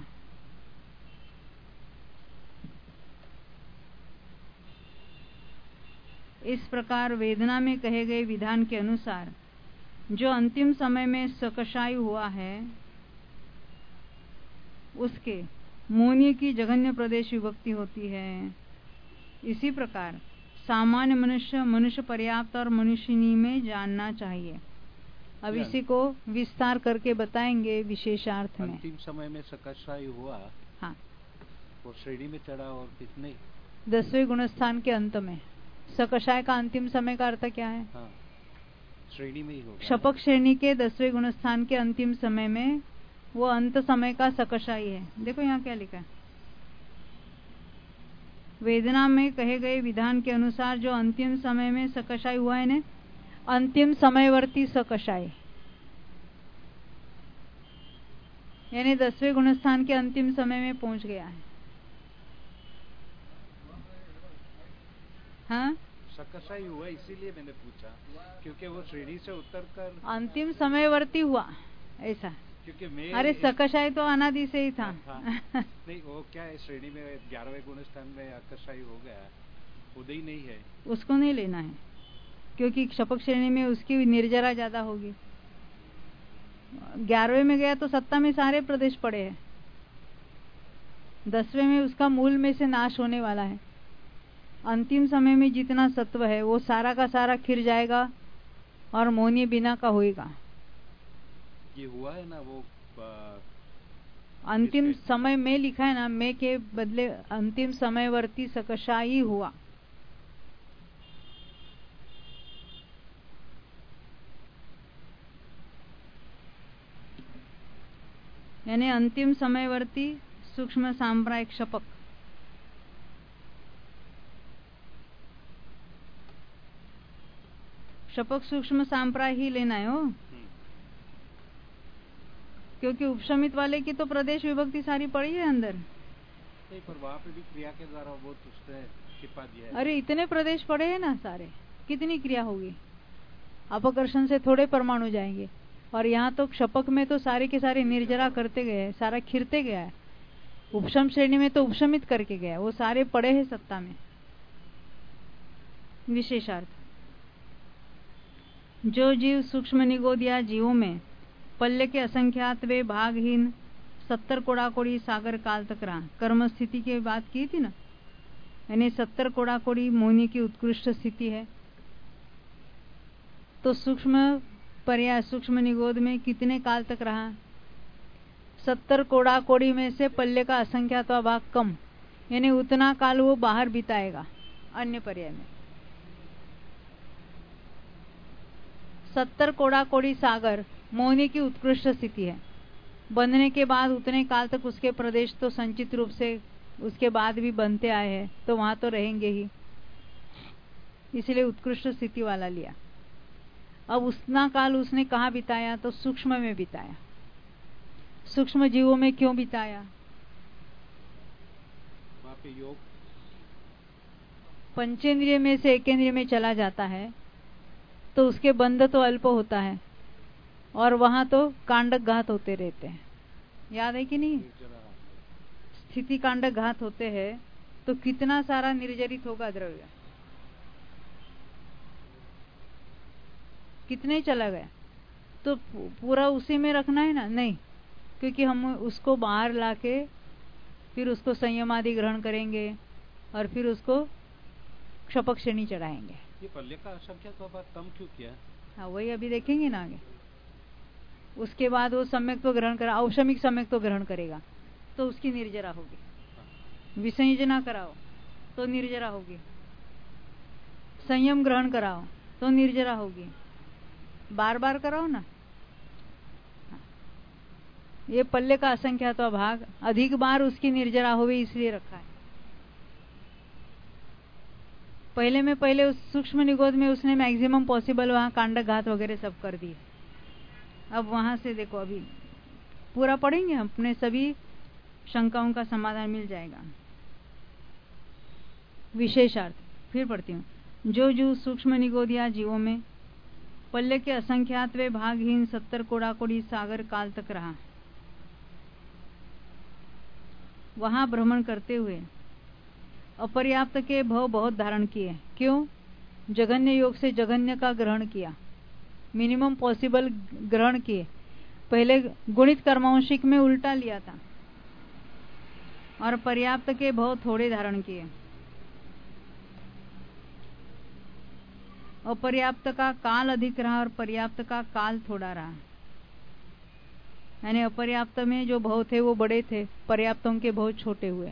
इस प्रकार वेदना में कहे गए विधान के अनुसार जो अंतिम समय में सकशायु हुआ है उसके मोहनीय की जघन्य प्रदेश विभक्ति होती है। इसी प्रकार सामान्य मनुष्य मनुष्य पर्याप्त और मनुष्यनी में जानना चाहिए। अब इसी को विस्तार करके बताएंगे विशेषार्थ में। अंतिम समय में सकशायु हुआ, हाँ, वो श्रेणी में चढ़ा और कितने? दसवें गुणस्थान के अंत में। सकशाय का अंतिम समय का अर्थ क्या है? हाँ, श्रेणी में ही होगा। शपक श्रेणी के दसवें गुणस्थान के अंतिम समय में वो अंत समय का सकशाई है। देखो यहाँ क्या लिखा है, वेदना में कहे गए विधान के अनुसार जो अंतिम समय में सकशाई हुआ है ना, अंतिम समयवर्ती सकशाई, यानी दसवें गुणस्थान के अंतिम समय में पहुंच गया है। हाँ, सकशाई हुआ इसीलिए मैंने पूछा क्योंकि वो श्रेणी से उतर कर अंतिम समयवर्ती हुआ ऐसा। क्योंकि मैं अरे सकशाई तो अनादि से ही था। नहीं, वो क्या है, श्रेणी में ग्यारहवें गुणस्थान में अकशाई हो गया, उदय नहीं है, उसको नहीं लेना है क्योंकि शपक श्रेणी में उसकी निर्जरा ज्यादा होगी। ग्यारहवें में गया तो सत्ता में सारे प्रदेश पड़े हैं, दसवें में उसका मूल में से नाश होने वाला है। अंतिम समय में जितना सत्व है वो सारा का सारा खिर जाएगा और मोहनी बिना का होएगा। ये हुआ है ना वो आ, अंतिम समय में लिखा है ना, में के बदले अंतिम समयवर्ती सकशाई हुआ। यानी अंतिम समयवर्ती सूक्ष्म सांप्रायिक शपक। शपक सूक्ष्म सांप्राय ही लेना है हो, क्योंकि उपशमित वाले की तो प्रदेश विभक्ति सारी पड़ी है अंदर। नहीं, पर वहाँ पे भी क्रिया के द्वारा वो उसने छिपा दिया है। अरे इतने प्रदेश पड़े हैं ना सारे, कितनी क्रिया होगी? अपकर्षण से थोड़े परमाणु जाएंगे, और यहाँ तो शपक में तो सारे के सारे निर्जरा करते गए, सारा खिरते गया है। उपशम श्रेणी में तो उपशमित करके गया, वो सारे पड़े हैं सत्ता में। विशेषार्थ, जो जीव सूक्ष्म निगोदिया जीवों में पल्य के असंख्यात वे भागहीन सत्तर कोड़ा कोड़ी सागर काल तक रहा, कर्म स्थिति की बात की थी ना, यानी सत्तर कोड़ा कोड़ी मोहिनी की उत्कृष्ट स्थिति है। तो सूक्ष्म पर्याय सूक्ष्म निगोद में कितने काल तक रहा? सत्तर कोड़ा कोड़ी में से पल्य का असंख्यात भाग कम, यानी उतना काल वो बाहर बिताएगा। अन्य पर्याय में सत्तर कोड़ा कोड़ी सागर मोहिनी की उत्कृष्ट स्थिति है। बनने के बाद उतने काल तक उसके प्रदेश तो संचित रूप से उसके बाद भी बनते आए हैं, तो वहां तो रहेंगे ही, इसलिए उत्कृष्ट स्थिति वाला लिया। अब उतना काल उसने कहाँ बिताया? तो सूक्ष्म में बिताया। सूक्ष्म जीवों में क्यों बिताया? वहाँ पे योग पंचेंद्रिय में से एकेंद्रिय में चला जाता है तो उसके बंध तो अल्प होता है और वहां तो कांडक घात होते रहते हैं। याद है कि नहीं? स्थिति कांडक घात होते हैं तो कितना सारा निर्जरित होगा द्रव्य, कितने चला गया। तो पूरा उसी में रखना है ना? नहीं, क्योंकि हम उसको बाहर लाके फिर उसको संयम आदि ग्रहण करेंगे और फिर उसको क्षपक श्रेणी चढ़ाएंगे। ये पल्ले का असंख्या तो बात कम क्यों किया? हाँ, वही अभी देखेंगे ना आगे। उसके बाद वो सम्यक तो ग्रहण करा, औषमिक सम्यक तो ग्रहण करेगा तो उसकी निर्जरा होगी। विसंयोजना कराओ तो निर्जरा होगी, संयम ग्रहण कराओ तो निर्जरा होगी, बार बार कराओ ना। ये पल्ले का असंख्यात्वा भाग अधिक बार उसकी निर्जरा होवे इसलिए रखा है। पहले में पहले उस सूक्ष्म निगोद में उसने मैक्सिमम पॉसिबल वहां कांडक घात वगैरह सब कर दिए। अब वहां से देखो, अभी पूरा पढ़ेंगे, अपने सभी शंकाओं का समाधान मिल जाएगा। विशेषार्थ फिर पढ़ती हूँ। जो जीव सूक्ष्म निगोदिया जीवों में पल्ले के असंख्यातवे भागहीन सत्तर कोड़ाकोड़ी सागर काल तक रहा, वहां भ्रमण करते हुए अपर्याप्त के भव बहुत धारण किए। क्यों? जघन्य योग से जघन्य का ग्रहण किया, मिनिमम पॉसिबल ग्रहण किए। पहले गुणित कर्मांशिक में उल्टा लिया था और पर्याप्त के भव थोड़े धारण किए। अपर्याप्त का काल अधिक रहा और पर्याप्त का काल थोड़ा रहा। यानी अपर्याप्त में जो भव थे वो बड़े थे, पर्याप्तों के भव छोटे हुए।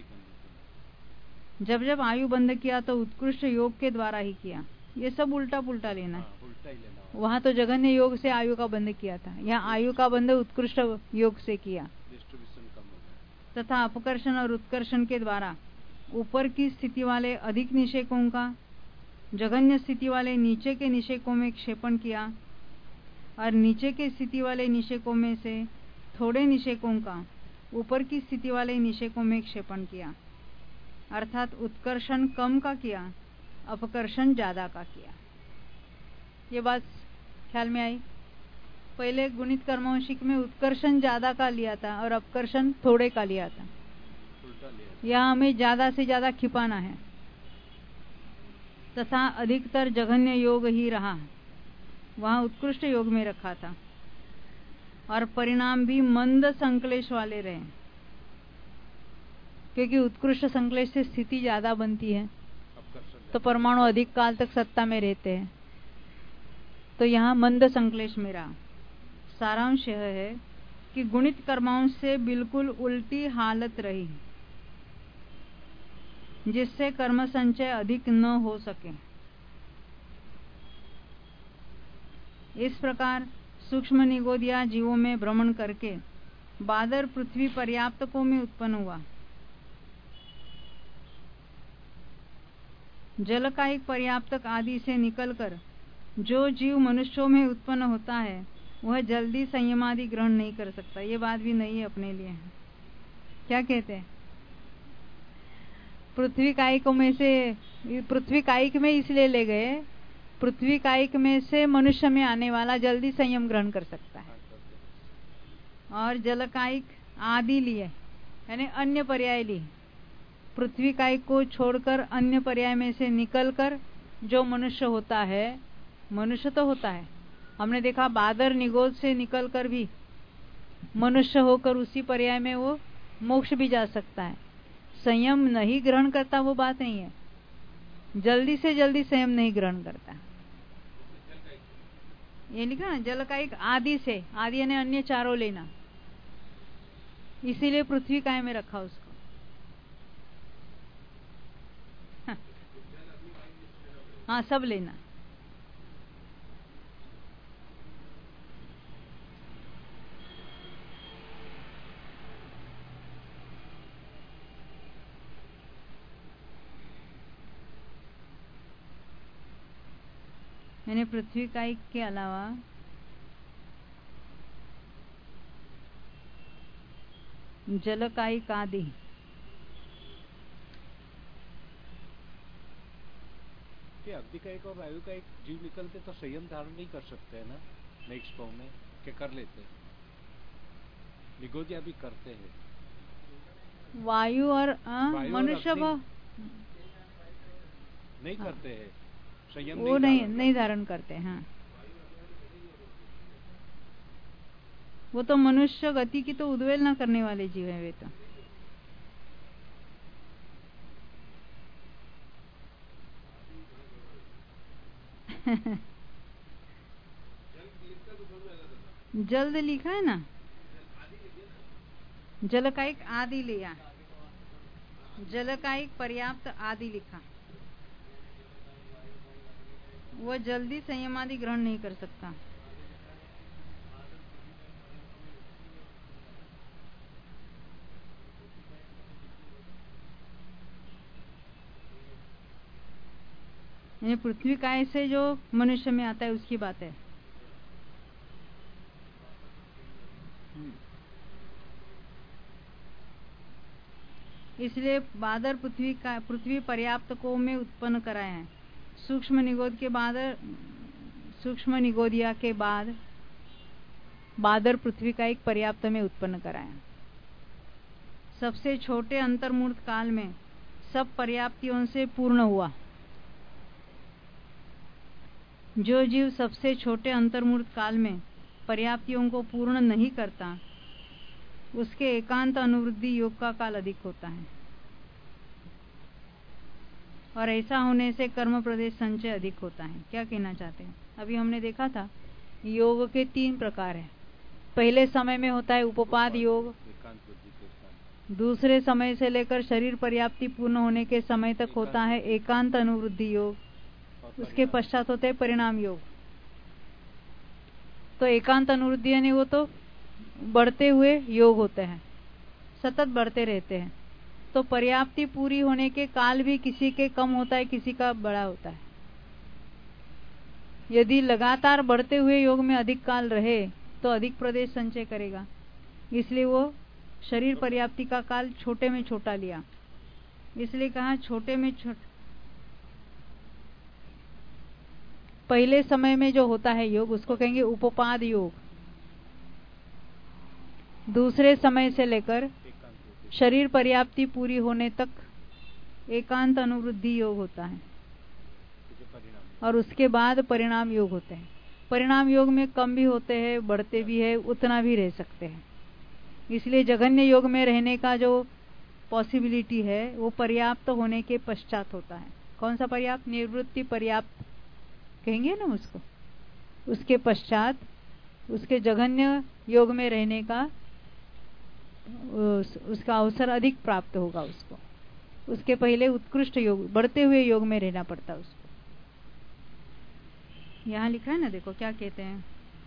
जब जब आयु बंध किया तो उत्कृष्ट योग के द्वारा ही किया। ये सब उल्टा पुल्टा लेना है। उल्टा ही लेना। वहां तो जघन्य योग से आयु का बंध किया था, यहाँ आयु का बंध उत्कृष्ट योग से किया। तथा अपकर्षण और उत्कर्षण के द्वारा ऊपर की स्थिति वाले अधिक निषेकों का जघन्य स्थिति वाले नीचे के निषेकों में क्षेपण किया और नीचे के स्थिति वाले निषेकों में से थोड़े निषेकों का ऊपर की स्थिति वाले निषेकों में क्षेपण किया। अर्थात उत्कर्षण कम का किया, अपकर्षण ज्यादा का किया। ये बात ख्याल में आई? पहले गुणित कर्मांशिक में उत्कर्षण ज्यादा का लिया था और अपकर्षण थोड़े का लिया था। यहाँ हमें ज्यादा से ज्यादा खिपाना है तथा अधिकतर जघन्य योग ही रहा, वहां उत्कृष्ट योग में रखा था और परिणाम भी मंद संक्लेश वाले रहे, क्योंकि उत्कृष्ट संक्लेश से स्थिति ज्यादा बनती है तो परमाणु अधिक काल तक सत्ता में रहते हैं। तो यहाँ मंद संक्लेश में रहा। सारांश यह है कि गुणित कर्मांश से बिल्कुल उल्टी हालत रही, जिससे कर्म संचय अधिक न हो सके। इस प्रकार सूक्ष्म निगोदिया जीवों में भ्रमण करके बादर पृथ्वी पर्याप्तकों में उत्पन्न हुआ। जल का एक पर्याप्तक आदि से निकलकर जो जीव मनुष्यों में उत्पन्न होता है वह जल्दी संयमादि ग्रहण नहीं कर सकता। ये बात भी नहीं है अपने लिए। क्या कहते हैं? पृथ्वी कायिक में से, पृथ्वी कायिक में इसलिए ले गए, पृथ्वी कायिक में से मनुष्य में आने वाला जल्दी संयम ग्रहण कर सकता है, और जल कायिक आदि लिए यानी अन्य पर्याय लिए। पृथ्वी कायिक को छोड़कर अन्य पर्याय में से निकलकर जो मनुष्य होता है, मनुष्य तो होता है, हमने देखा बादर निगोद से निकलकर भी मनुष्य होकर उसी पर्याय में वो मोक्ष भी जा सकता है। संयम नहीं ग्रहण करता वो बात नहीं है, जल्दी से जल्दी संयम नहीं ग्रहण करता। ये लिखा ना, जल का एक आदि से, आदि यानी अन्य चारों लेना, इसीलिए पृथ्वी काय में रखा उसको। हाँ, सब लेना। यानी पृथ्वी कायिक के अलावा जलकायिक आदि। कि अग्नि का एक और वायु का एक जीव निकलते तो संयम धारण नहीं कर सकते है ना नेक्स्ट फॉर्म में के कर लेते हैं, निगोदिया भी करते हैं। वायु और मनुष्य वो नहीं करते हैं, संयम वो नहीं नहीं धारण करते हैं। वो तो मनुष्य गति की तो उद्वेलना करने वाले जीव है वे तो। जल्द लिखा है ना, जलकायिक आदि लिया, जलकायिक पर्याप्त आदि लिखा। वह जल्दी संयम आदि ग्रहण नहीं कर सकता। यानी पृथ्वी काय से जो मनुष्य में आता है उसकी बात है। इसलिए बादर पृथ्वी का पृथ्वी पर्याप्त को में उत्पन्न कराए हैं। सूक्ष्म निगोद के बाद सूक्ष्म निगोदिया के बाद बादर पृथ्वी का एक पर्याप्त में उत्पन्न कराए। सबसे छोटे अंतर्मूर्त काल में सब पर्याप्तियों से पूर्ण हुआ। जो जीव सबसे छोटे अंतर्मूर्त काल में पर्याप्तियों को पूर्ण नहीं करता उसके एकांत अनुवृत्ति योग का काल अधिक होता है और ऐसा होने से कर्म प्रदेश संचय अधिक होता है। क्या कहना चाहते हैं? अभी हमने देखा था योग के तीन प्रकार हैं। पहले समय में होता है उपपाद योग, दूसरे समय से लेकर शरीर पर्याप्ति पूर्ण होने के समय तक होता है एकांत अनुवृत्ति योग, उसके पश्चात होते हैं परिणाम योग। तो एकांत अनुवृत्ति यानी वो तो बढ़ते हुए योग होते हैं, सतत बढ़ते रहते हैं। तो पर्याप्ति पूरी होने के काल भी किसी के कम होता है, किसी का बड़ा होता है। यदि लगातार बढ़ते हुए योग में अधिक काल रहे तो अधिक प्रदेश संचय करेगा, इसलिए वो शरीर पर्याप्ति का काल छोटे में छोटा लिया। इसलिए कहा छोटे में छोटा। पहले समय में जो होता है योग उसको कहेंगे उपपाद योग। दूसरे समय से लेकर शरीर पर्याप्ति पूरी होने तक एकांत अनुवृत्ति योग होता है और उसके बाद परिणाम योग होते हैं। परिणाम योग में कम भी होते हैं, बढ़ते भी है, उतना भी रह सकते हैं। इसलिए जघन्य योग में रहने का जो पॉसिबिलिटी है वो पर्याप्त होने के पश्चात होता है। कौन सा पर्याप्त? निवृत्ति पर्याप्त कहेंगे ना उसको। उसके पश्चात उसके जघन्य योग में रहने का उस, उसका अवसर अधिक प्राप्त होगा उसको। उसके पहले उत्कृष्ट योग, बढ़ते हुए योग में रहना पड़ता है उसको। यहाँ लिखा है ना, देखो क्या कहते हैं।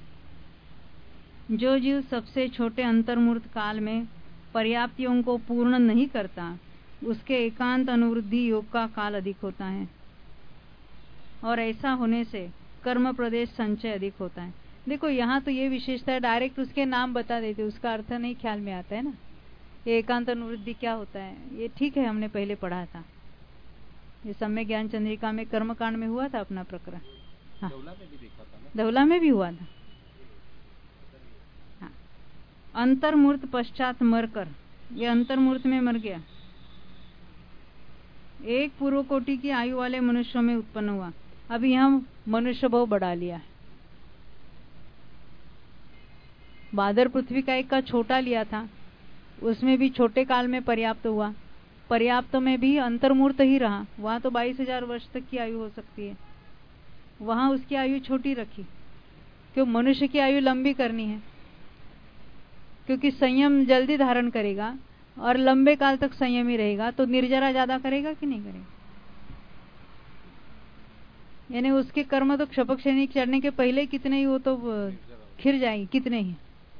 जो जीव सबसे छोटे अंतर्मूर्त काल में पर्याप्तियों को पूर्ण नहीं करता उसके एकांत अनुवृत्ति योग का काल अधिक होता है और ऐसा होने से कर्म प्रदेश संचय अधिक होता है। देखो यहाँ तो ये विशेषता है, डायरेक्ट उसके नाम बता देते, उसका अर्थ नहीं ख्याल में आता है ना। ये एकांत अनुवृत्ति क्या होता है ये ठीक है, हमने पहले पढ़ा था। ये सम्यक ज्ञान चंद्रिका में कर्मकांड में हुआ था अपना प्रकरण। हाँ, धौला में भी देखा था ना? धौला में भी हुआ था। हाँ, अंतर्मूर्त पश्चात मरकर, ये अंतर्मूर्त में मर गया, एक पूर्व कोटि की आयु वाले मनुष्यों में उत्पन्न हुआ। अभी हम मनुष्य भाव बढ़ा लिया है। बादर पृथ्वी का एक का छोटा लिया था, उसमें भी छोटे काल में पर्याप्त हुआ। पर्याप्त में भी अंतर्मूर्त ही रहा। वहां तो बाईस हजार वर्ष तक की आयु हो सकती है, वहां उसकी आयु छोटी रखी। क्यों? मनुष्य की आयु लंबी करनी है, क्योंकि संयम जल्दी धारण करेगा और लंबे काल तक संयमी रहेगा तो निर्जरा ज्यादा करेगा कि नहीं करेगा। यानी उसके कर्म तो क्षपक श्रेणी चढ़ने के पहले कितने ही वो तो खिर जाएंगे, कितने ही।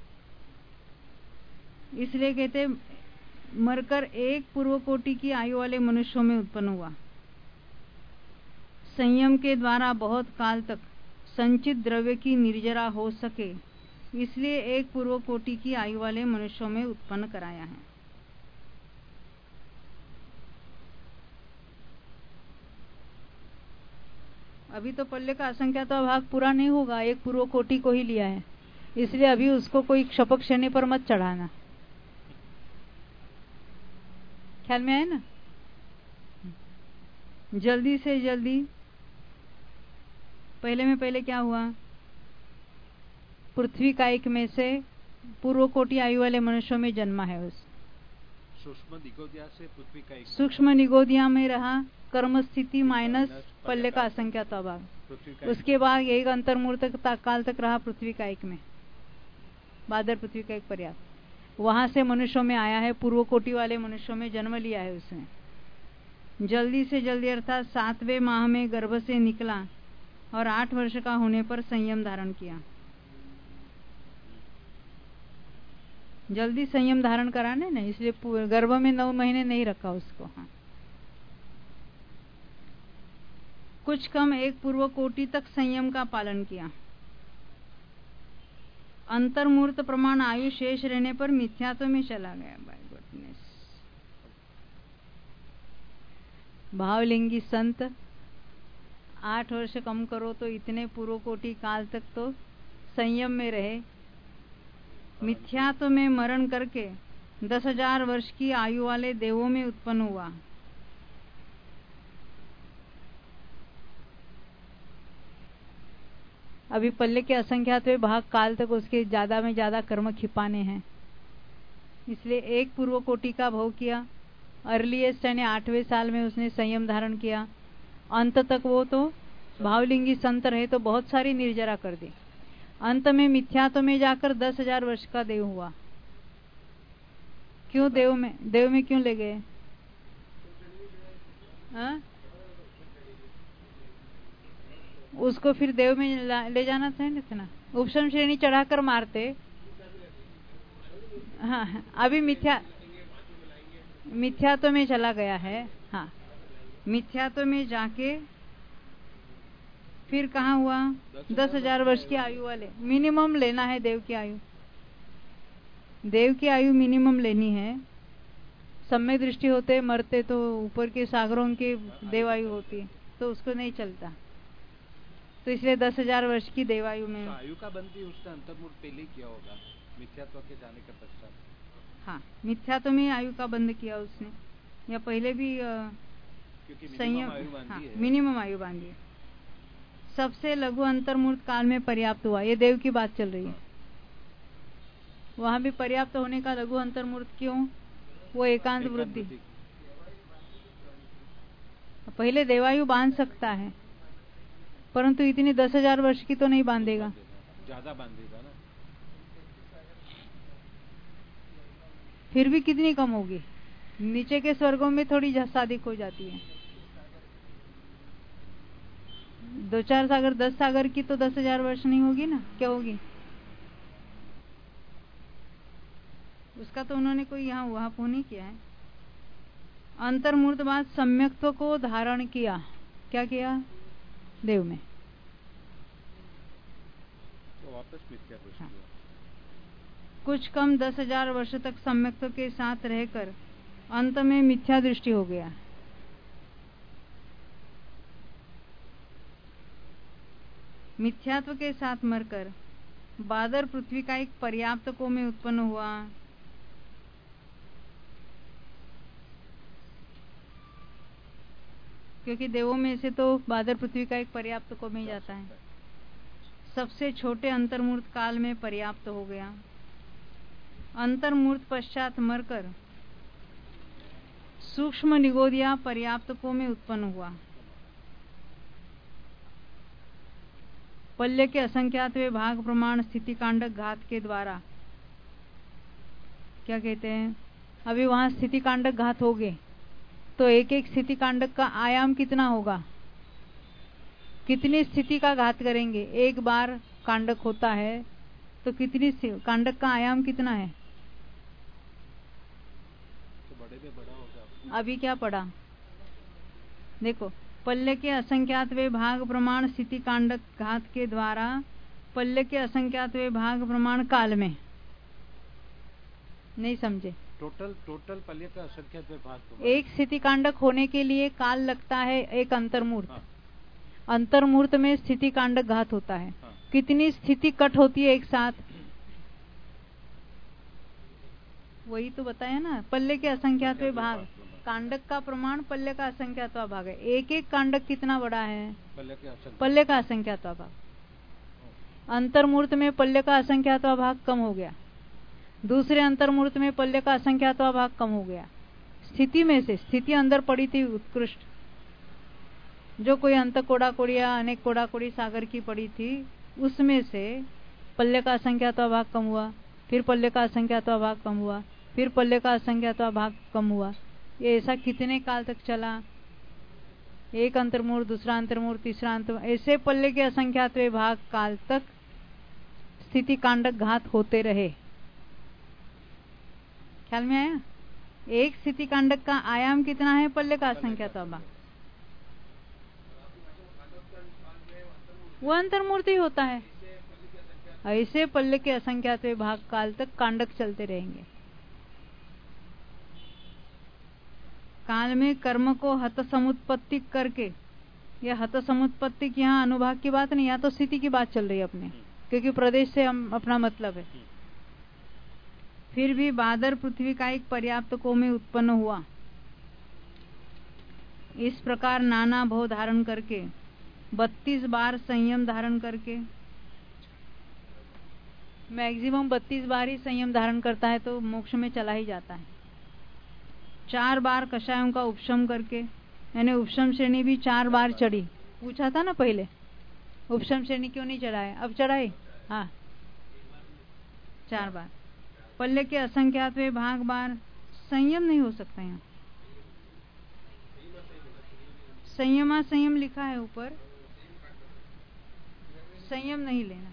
इसलिए कहते मरकर एक पूर्व कोटि की आयु वाले मनुष्यों में उत्पन्न हुआ। संयम के द्वारा बहुत काल तक संचित द्रव्य की निर्जरा हो सके, इसलिए एक पूर्व कोटि की आयु वाले मनुष्यों में उत्पन्न कराया है। अभी तो पल्ले का असंख्यात भाग पूरा नहीं होगा, एक पूर्व कोटि को ही लिया है, इसलिए अभी उसको कोई क्षपक शनि पर मत चढ़ाना। ख्याल में आए ना? जल्दी से जल्दी, पहले में पहले क्या हुआ, पृथ्वी कायिक में से पूर्व कोटि आयु वाले मनुष्यों में जन्मा है। उस सूक्ष्म निगोदिया से पृथ्वी कायिक, सूक्ष्म निगोदिया में रहा, कर्म स्थिति माइनस पल्ले का असंख्यात भाग। उसके बाद एक अंतर्मूर्त काल तक रहा पृथ्वी कायिक में, बादर पृथ्वी का एक पर्याप्त, वहां से मनुष्यों में आया है, पूर्व कोटि वाले मनुष्यों में जन्म लिया है उसने। जल्दी से जल्दी अर्थात सातवें माह में गर्भ से निकला और आठ वर्ष का होने पर संयम धारण किया। जल्दी संयम धारण कराने ना, इसलिए गर्भ में नौ महीने नहीं रखा उसको। हाँ, कुछ कम एक पूर्व कोटि तक संयम का पालन किया। अंतर्मूर्त प्रमाण आयु शेष रहने पर मिथ्यात्व में चला गया। बाय गुडनेस, भावलिंगी संत आठ वर्ष कम करो तो इतने पूर्व कोटि काल तक तो संयम में रहे, मिथ्यात्व में मरण करके दस हजार वर्ष की आयु वाले देवों में उत्पन्न हुआ। अभी पल्ले के असंख्यातवें भाग काल तक उसके ज्यादा में ज्यादा कर्म खिपाने हैं, इसलिए एक पूर्व कोटि का भोग किया। अर्लीएस्ट यानी आठवें साल में उसने संयम धारण किया। अंत तक वो तो भावलिंगी संत रहे तो बहुत सारी निर्जरा कर दी। अंत में मिथ्यात्व में जाकर दस हजार वर्ष का देव हुआ। क्यों देव में, देव में क्यों ले गए? हाँ? उसको फिर देव में ले जाना था ना, उपशम श्रेणी चढ़ाकर मारते। हाँ, अभी मिथ्या मिथ्यात्व में चला गया है। हाँ, मिथ्यात्व में जाके फिर कहाँ हुआ? दस हजार वर्ष की आयु वाले, मिनिमम लेना है देव की आयु। देव की आयु मिनिमम लेनी है। समय दृष्टि होते मरते तो ऊपर के सागरों के देवायु होती, तो उसको नहीं चलता, तो इसलिए दस हजार वर्ष की देवायु में तो आयु का बंदी उसने अंतर्मूर्त पहले किया होगा मिथ्यात्व के जाने के पश्चात। हाँ, मिथ्यात्व में आयु का बंद किया उसने, या पहले भी संयम, हाँ, मिनिमम आयु बांधी। सबसे लघु अंतर्मूर्त काल में पर्याप्त हुआ, ये देव की बात चल रही है। वहां भी पर्याप्त होने का लघु अंतर्मूर्त क्यों? वो एकांत वृद्धि। पहले देवायु बांध सकता है, परंतु इतनी दस हजार वर्ष की तो नहीं बांधेगा, ज्यादा बांधेगा ना। फिर भी कितनी कम होगी? नीचे के स्वर्गों में थोड़ी सादिक हो जाती है। दो चार सागर, दस सागर की तो दस हजार वर्ष नहीं होगी ना, क्या होगी? उसका तो उन्होंने कोई यहाँ वहां को नहीं किया है। अंतर्मूर्त बाद सम्यक्त्व को धारण किया। क्या किया? देव में। तो वापस मिथ्यात्व किया। कुछ कम दस हजार वर्ष तक सम्यक्त्व के साथ रहकर अंत में मिथ्या दृष्टि हो गया। मिथ्यात्व के साथ मरकर बादर पृथ्वी का एक पर्याप्त को में उत्पन्न हुआ। क्योंकि देवों में से तो बादर पृथ्वी का एक पर्याप्त को में जाता है। सबसे छोटे अंतर्मूर्त काल में पर्याप्त हो गया। अंतर्मूर्त पश्चात मरकर सूक्ष्म निगोदिया पर्याप्त को में उत्पन्न हुआ। पल्ले के असंख्यातवें भाग प्रमाण स्थिति कांडक घात के द्वारा, क्या कहते हैं, अभी वहां स्थिति कांडक घात हो गए तो एक एक स्थिति कांडक का आयाम कितना होगा? कितनी स्थिति का घात करेंगे? एक बार कांडक होता है तो कितनी कांडक का आयाम कितना है? तो बड़े में बड़ा होगा। अभी क्या पढ़ा देखो, पल्ले के असंख्यातवें भाग प्रमाण स्थिति कांडक घात के द्वारा पल्ले के असंख्यातवें भाग प्रमाण काल में, नहीं समझे? टोटल टोटल पल्ले का असंख्यातवें भाग। एक स्थिति कांडक होने के लिए काल लगता है एक अंतर्मूर्त। हाँ। अंतर्मुहूर्त में स्थिति कांडक घात होता है। हाँ। कितनी स्थिति कट होती है एक साथ, वही तो बताया ना, पल्ले के असंख्यात्वे भाग। कांडक का प्रमाण पल्ले का असंख्यात्वा भाग है। एक एक कांडक कितना बड़ा है, पल्ले का असंख्यात्वा भाग। अंतर्मुहूर्त में पल्ले का असंख्यात्वा भाग कम हो गया, दूसरे अंतर्मुहूर्त में पल्ले का असंख्यात्वा भाग कम हो गया। स्थिति में से स्थिति अंदर पड़ी थी उत्कृष्ट, जो कोई अंत कोड़ा कोड़िया अनेक कोड़ा कोड़ी सागर की पड़ी थी, उसमें से पल्ले का असंख्यात्वा भाग कम हुआ, फिर पल्ले का असंख्यात्वा भाग कम हुआ, फिर पल्ले का असंख्यात्वा भाग कम हुआ। ये ऐसा कितने काल तक चला, एक अंतर्मुहूर्त, दूसरा अंतर्मुहूर्त, तीसरा अंतर्मुहूर्त, ऐसे पल्ले के असंख्यात्वे भाग काल तक स्थिति कांडक घात होते रहे। ख्याल में आया? एक स्थिति कांडक का आयाम कितना है, पल्ले का असंख्यात्वा भाग, वो अंतर्मुहूर्त ही होता है। ऐसे पल्ले के असंख्यात्वे भाग काल तक कांडक चलते रहेंगे। काल में कर्म को हत समुत्पत्ति करके, यह हत समुत्पत्ति की यहाँ अनुभाग की बात नहीं, यहाँ तो स्थिति की बात चल रही है अपने, क्योंकि प्रदेश से हम अपना मतलब है। फिर भी बादर पृथ्वी का एक पर्याप्त को में उत्पन्न हुआ। इस प्रकार नाना भव धारण करके, बत्तीस बार संयम धारण करके, मैक्सिमम बत्तीस बार ही संयम धारण करता है तो मोक्ष में चला ही जाता है। चार बार कषायों का उपशम करके, यानी उपशम श्रेणी भी चार बार चढ़ी। पूछा था ना पहले, उपशम श्रेणी क्यों नहीं चढ़ाए, अब चढ़ाई, हाँ चार बार। पल्ले के असंख्यात्वे भाग बार, संयम नहीं हो सकता, यहाँ संयमा संयम लिखा है ऊपर, संयम नहीं लेना।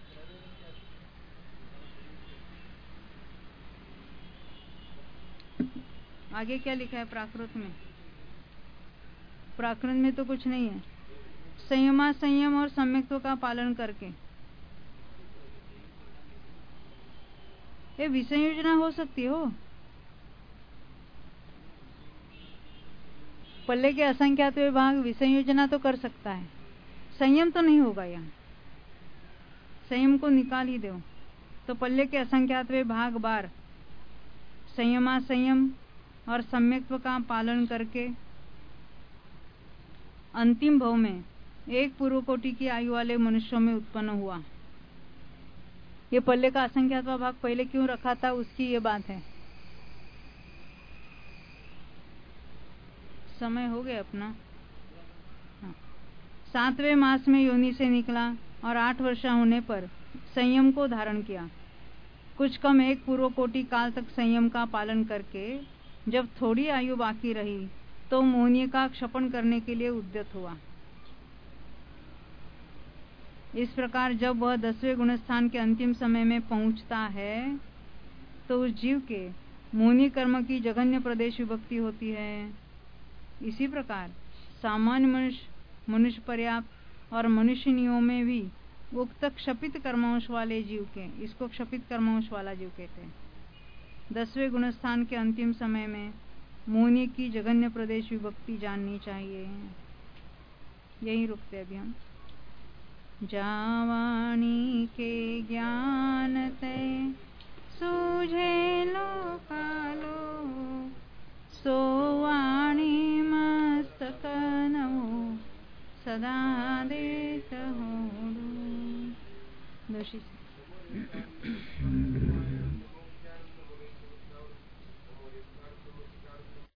आगे क्या लिखा है प्राकृत में, प्राकृत में तो कुछ नहीं है। संयमा संयम और सम्यक्त्व का पालन करके, ये विसंयोजना हो सकती हो। पल्ले के असंख्यात्वे भाग विसंयोजना तो कर सकता है, संयम तो नहीं होगा। यहाँ संयम को निकाल ही दो, तो पल्ले के असंख्यात्वे भाग बार संयमा संयम और सम्यक्त्व का पालन करके अंतिम भव में एक पूर्व कोटि की आयु वाले मनुष्यों में उत्पन्न हुआ। ये पल्ले का असंख्यात्वा भाग पहले क्यों रखा था, उसकी ये बात है। समय हो गया अपना। हाँ। सातवें मास में योनि से निकला और आठ वर्ष होने पर संयम को धारण किया। कुछ कम एक पूर्व कोटि काल तक संयम का पालन करके जब थोड़ी आयु बाकी रही तो मोहनीय का क्षपण करने के लिए उद्यत हुआ। इस प्रकार जब वह दसवें गुणस्थान के अंतिम समय में पहुंचता है तो उस जीव के मोहनीय कर्म की जघन्य प्रदेश विभक्ति होती है। इसी प्रकार सामान्य मनुष्य, मनुष्य पर्याप्त और मनुष्यनियों में भी उक्त क्षपित कर्मांश वाले जीव के, इसको क्षपित कर्मांश वाला जीव कहते हैं, दसवें गुणस्थान के अंतिम समय में मोहनीय की जघन्य प्रदेश विभक्ति जाननी चाहिए। यही रुकते अभी हम। जावाणी के ज्ञान ते सूझे लोकालो, सोवाणी मस्तक नमो सदा देत होडू। दोषी